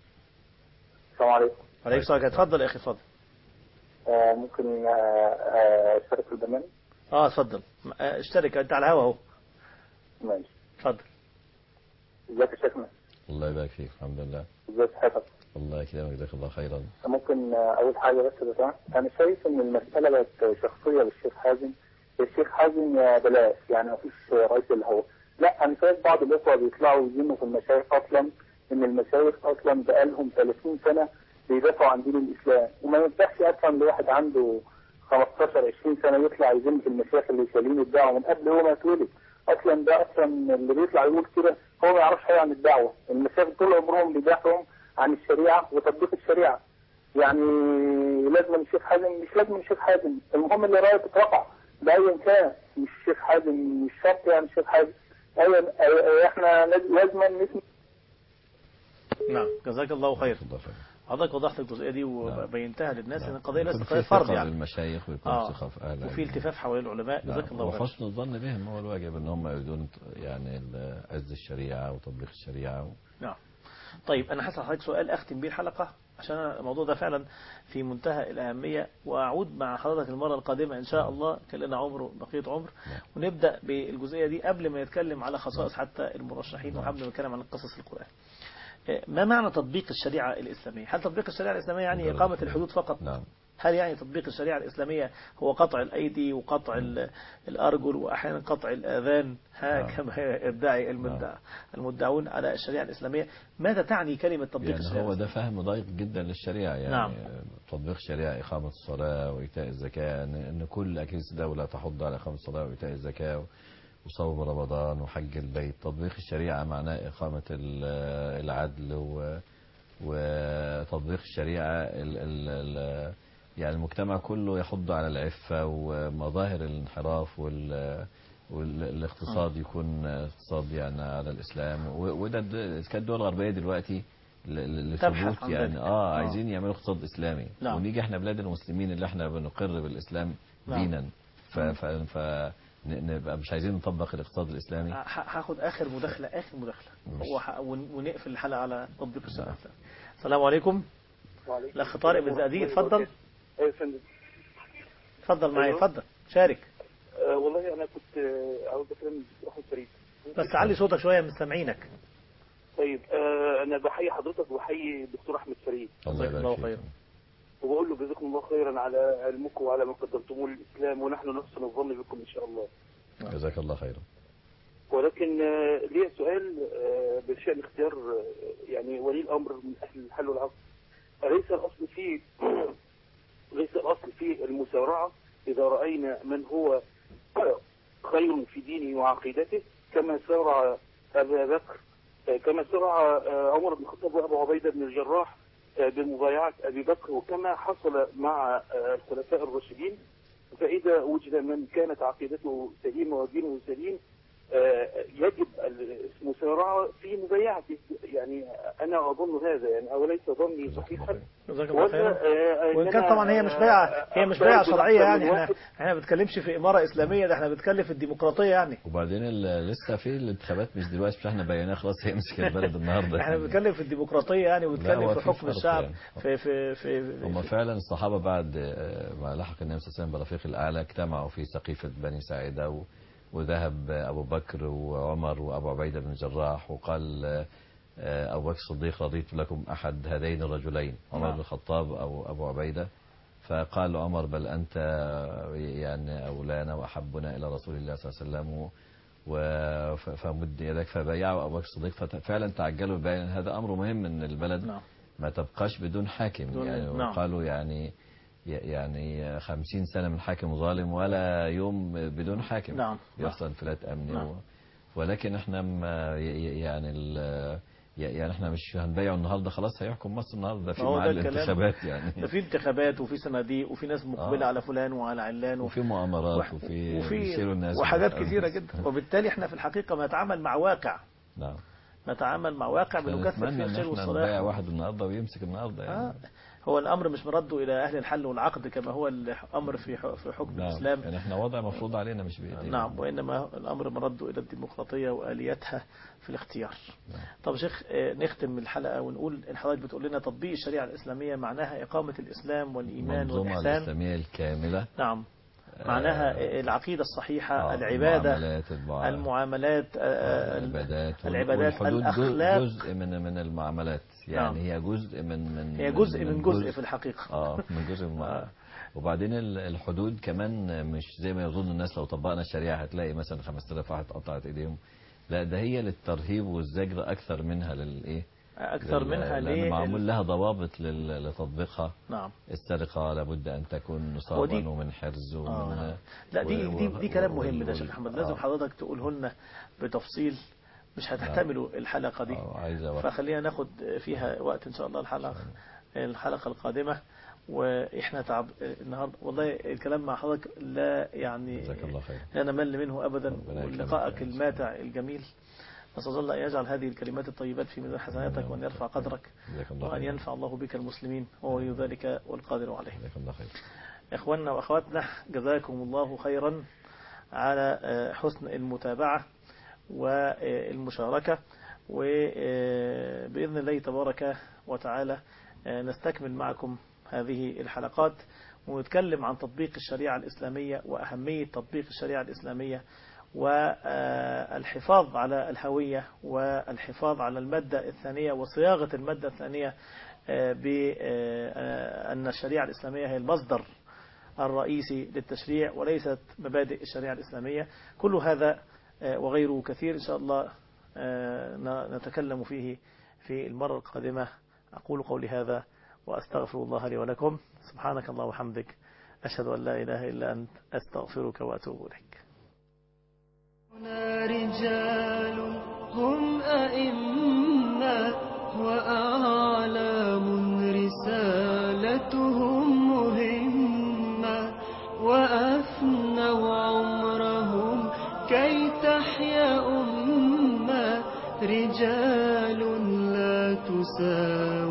السلام عليكم. عليكم السلام. اتفضل يا أخي، اتفضل. ممكن اشترك في البرنامج؟ اتفضل اشترك، أنت على الهوا أهو. ماشي. اتفضل. ازيك يا شيخنا؟ الله يبارك فيك. الحمد لله. ازي صحتك؟ الله يكرمك، جزاك الله خيرا. ممكن اول حاجه بس لو سمحت، انا شايف ان المساله بقت شخصيه للشيخ حازم. الشيخ حازم يا بلاش يعني، ما فيش رئيس الهوى. لا، انا شايف بعض الاخوه بيطلعوا يزنوا في المشايخ اصلا، ان المشايخ اصلا بقالهم 30 سنه بيدافعوا عن دين الاسلام، وما ينفعش اصلا لواحد عنده 15 20 سنه يطلع يزن في المشايخ اللي شايلين الدعوه من قبل هو ما اتولد. اصلا ده اصلا اللي بيطلع يقول كده هو ما يعرفش حاجه عن الدعوه. المشايخ طول عمرهم بيدافعوا عن الشريعه وتطبيق الشريعه. يعني لازم الشيخ حازم، مش لازم الشيخ حازم، المهم اللي رايه تترفع بايا كان، مش الشيخ حازم، مش شرط يعني الشيخ حازم. احنا لازم نسمع. نعم، جزاك الله خير. حضرتك وضحت الجزئيه دي وبينتها للناس ان القضيه ليست قضيه فرض يعني. المشايخ ويكون ثقه في اهل وفي التفاف حوالين العلماء. جزاك الله خير. وحسن الظن بهم هو الواجب، ان هم يريدون يعني عز الشريعه وتطبيق الشريعه نعم. طيب انا هسأل حضرتك سؤال اختم بيه الحلقه، عشان الموضوع ده فعلا في منتهى الاهميه، واعود مع حضرتك المره القادمه ان شاء الله، كان لنا عمر بقيه عمر، ونبدا بالجزئيه دي قبل ما نتكلم على خصائص حتى المرشحين، وقبل ما نتكلم عن قصص القران. ما معنى تطبيق الشريعة الإسلامية؟ هل تطبيق الشريعة الإسلامية يعني إقامة الحدود فقط؟ نعم. هل يعني تطبيق الشريعة الإسلامية هو قطع الأيدي وقطع الأرجل وأحيانا قطع الآذان كما يدعي المدعون على الشريعة الإسلامية؟ ماذا تعني كلمة تطبيق يعني الشريعة؟ هو ده فهم ضيق جدا للشريعة يعني. نعم. تطبيق الشريعة إقامة الصلاة وإيتاء الزكاة، أن كل أكيس دولة تحض على إقامة الصلاة وإيتاء الزكاة وصوم رمضان وحج البيت. تطبيق الشريعة معناه إقامة العدل وتطبيق الشريعة يعني المجتمع كله يحض على العفة ومظاهر الانحراف والاقتصاد يكون اقتصاد يعني على الإسلام. وده كانت الدول الغربية دلوقتي لثبوت يعني عايزين يعملوا اقتصاد إسلامي. نعم. ونيجي احنا بلاد المسلمين اللي احنا بنقر بالإسلام دينا. نبقى مش عايزين نطبق الاقتصاد الإسلامي. هاخد آخر مداخلة ونقفل الحلقة على تطبيق الشريعة الإسلامية. السلام عليكم. الأخ طارق بن زقديق، اتفضل. ايوه يا فندم. اتفضل معايا، اتفضل شارك. والله أنا كنت عاوز أكلم الدكتور أحمد فريد. بس علي صوتك شوية مش سامعينك. طيب أنا بحيي حضرتك وبحيي الدكتور أحمد فريد. جزاك الله خيرا. وبقول له جزاكم الله خيرا على علمكم وعلى ما قدمتموه للإسلام، ونحن نحسن الظن بكم إن شاء الله. جزاك الله خيرا. ولكن لي سؤال بشأن اختيار يعني ولي الأمر من أهل الحل والعقد. أليس الأصل في المسارعة إذا رأينا من هو خير في دينه وعقيدته، كما سارع أبا بكر، كما سارع عمر بن الخطاب وأبو عبيدة بن الجراح بمبايعة أبي بكر، وكما حصل مع الخلفاء الراشدين. فإذا وجد من كانت عقيدته سليمة ودينه سليم يجب المسارعة في مبايعته. يعني أنا أظن هذا يعني، أو ليس ظني صحيحا. وإن كان طبعا هي مش بيعة شرعية يعني. احنا ما بنتكلمش في إمارة إسلامية، ده احنا بنتكلم في الديمقراطية يعني. وبعدين لسه في الانتخابات مش دلوقتي، مش احنا بيناه خلاص هيمسك البلد النهارده. احنا بنتكلم في الديمقراطية يعني، وبنتكلم في حكم الشعب. هم فعلا الصحابة بعد ما لحق النبي صلى الله عليه وسلم برفيق الأعلى اجتمعوا في سقيفة بني ساعدة، وذهب أبو بكر وعمر وأبو عبيدة بن الجراح، وقال أبو بكر الصديق رضيت لكم أحد هذين الرجلين، عمر بن الخطاب أو أبو عبيدة. فقال عمر بل أنت يعني أولانا وأحبنا إلى رسول الله صلى الله عليه وسلم، فمد يدك. فبايعوا أبو بكر الصديق. ففعلا تعجلوا ببيان هذا أمر مهم، أن البلد ما تبقاش بدون حاكم يعني. وقالوا يعني 50 سنة من حاكم ظالم ولا يوم بدون حاكم يحصل انفلات أمني. ولكن احنا يعني احنا مش هنبيعه النهارده خلاص هيحكم مصر النهارده. ده في مع الانتخابات يعني، ده في انتخابات وفي صناديق وفي ناس مقبلة على فلان وعلى علان وفي مؤامرات وفي يشيلوا الناس وحاجات كثيرة جدا. وبالتالي احنا في الحقيقة نتعامل مع واقع. نعم. نتعامل مع واقع بنجسد فيه الخير والصلاح. نبيع واحد النهارده ويمسك النهارده يعني. هو الأمر مش مرده إلى أهل الحل والعقد كما هو الأمر في حكم الإسلام. يعني احنا وضع مفروض علينا مش بإيدينا. نعم، وإنما الأمر مرده إلى الديمقراطية وآلياتها في الاختيار. طب شيخ، نختم الحلقة ونقول حضرتك بتقول لنا تطبيق الشريعة الإسلامية معناها إقامة الإسلام والإيمان والإحسان. المنظومة الإسلامية الكاملة. نعم. معناها العقيدة الصحيحة، العبادة، المعاملات، العبادات، الأخلاق، جزء من المعاملات يعني. هي جزء هي جزء في الحقيقة. من جزء وبعدين الحدود كمان مش زي ما يظن الناس. لو طبقنا الشريعة هتلاقي مثلا 5000 واحد قطعت ايديهم، لا ده هي للترهيب والزجر أكثر منها للإيه، أكثر منها لأن معمول لها ضوابط لتطبيقها. نعم. السرقة لابد أن تكون نصابا ومن حرز ومن لا دي كلام مهم ده شيخ محمد، لازم حضرتك تقوله لنا بتفصيل، مش هتحتملوا الحلقة دي، فخلينا ناخد فيها وقت إن شاء الله الحلقة القادمة. وإحنا النهاردة والله الكلام مع حضرتك لا يعني لا نمل منه أبدا، ولقائك الماتع الجميل. نسأل الله أن يجعل هذه الكلمات الطيبات في ميزان حسناتك، وأن يرفع قدرك، وأن ينفع الله بك المسلمين، وهو ذلك والقادر عليه. إخواننا وأخواتنا، جزاكم الله خيرا على حسن المتابعة والمشاركة، وبإذن الله تبارك وتعالى نستكمل معكم هذه الحلقات، ونتكلم عن تطبيق الشريعة الإسلامية وأهمية تطبيق الشريعة الإسلامية، والحفاظ على الهوية، والحفاظ على المادة الثانية، وصياغة المادة الثانية بأن الشريعة الإسلامية هي المصدر الرئيسي للتشريع وليست مبادئ الشريعة الإسلامية. كل هذا وغيره كثير إن شاء الله نتكلم فيه في المرة القادمة. أقول قولي هذا وأستغفر الله لي ولكم. سبحانك الله وحمدك، أشهد أن لا إله إلا أنت، أستغفرك وأتوب إليك. هنا رجال هم أئمة وأعلام رسالتهم مهمة، وأفنوا عمرهم كي تحيا أمة، رجال لا تساوي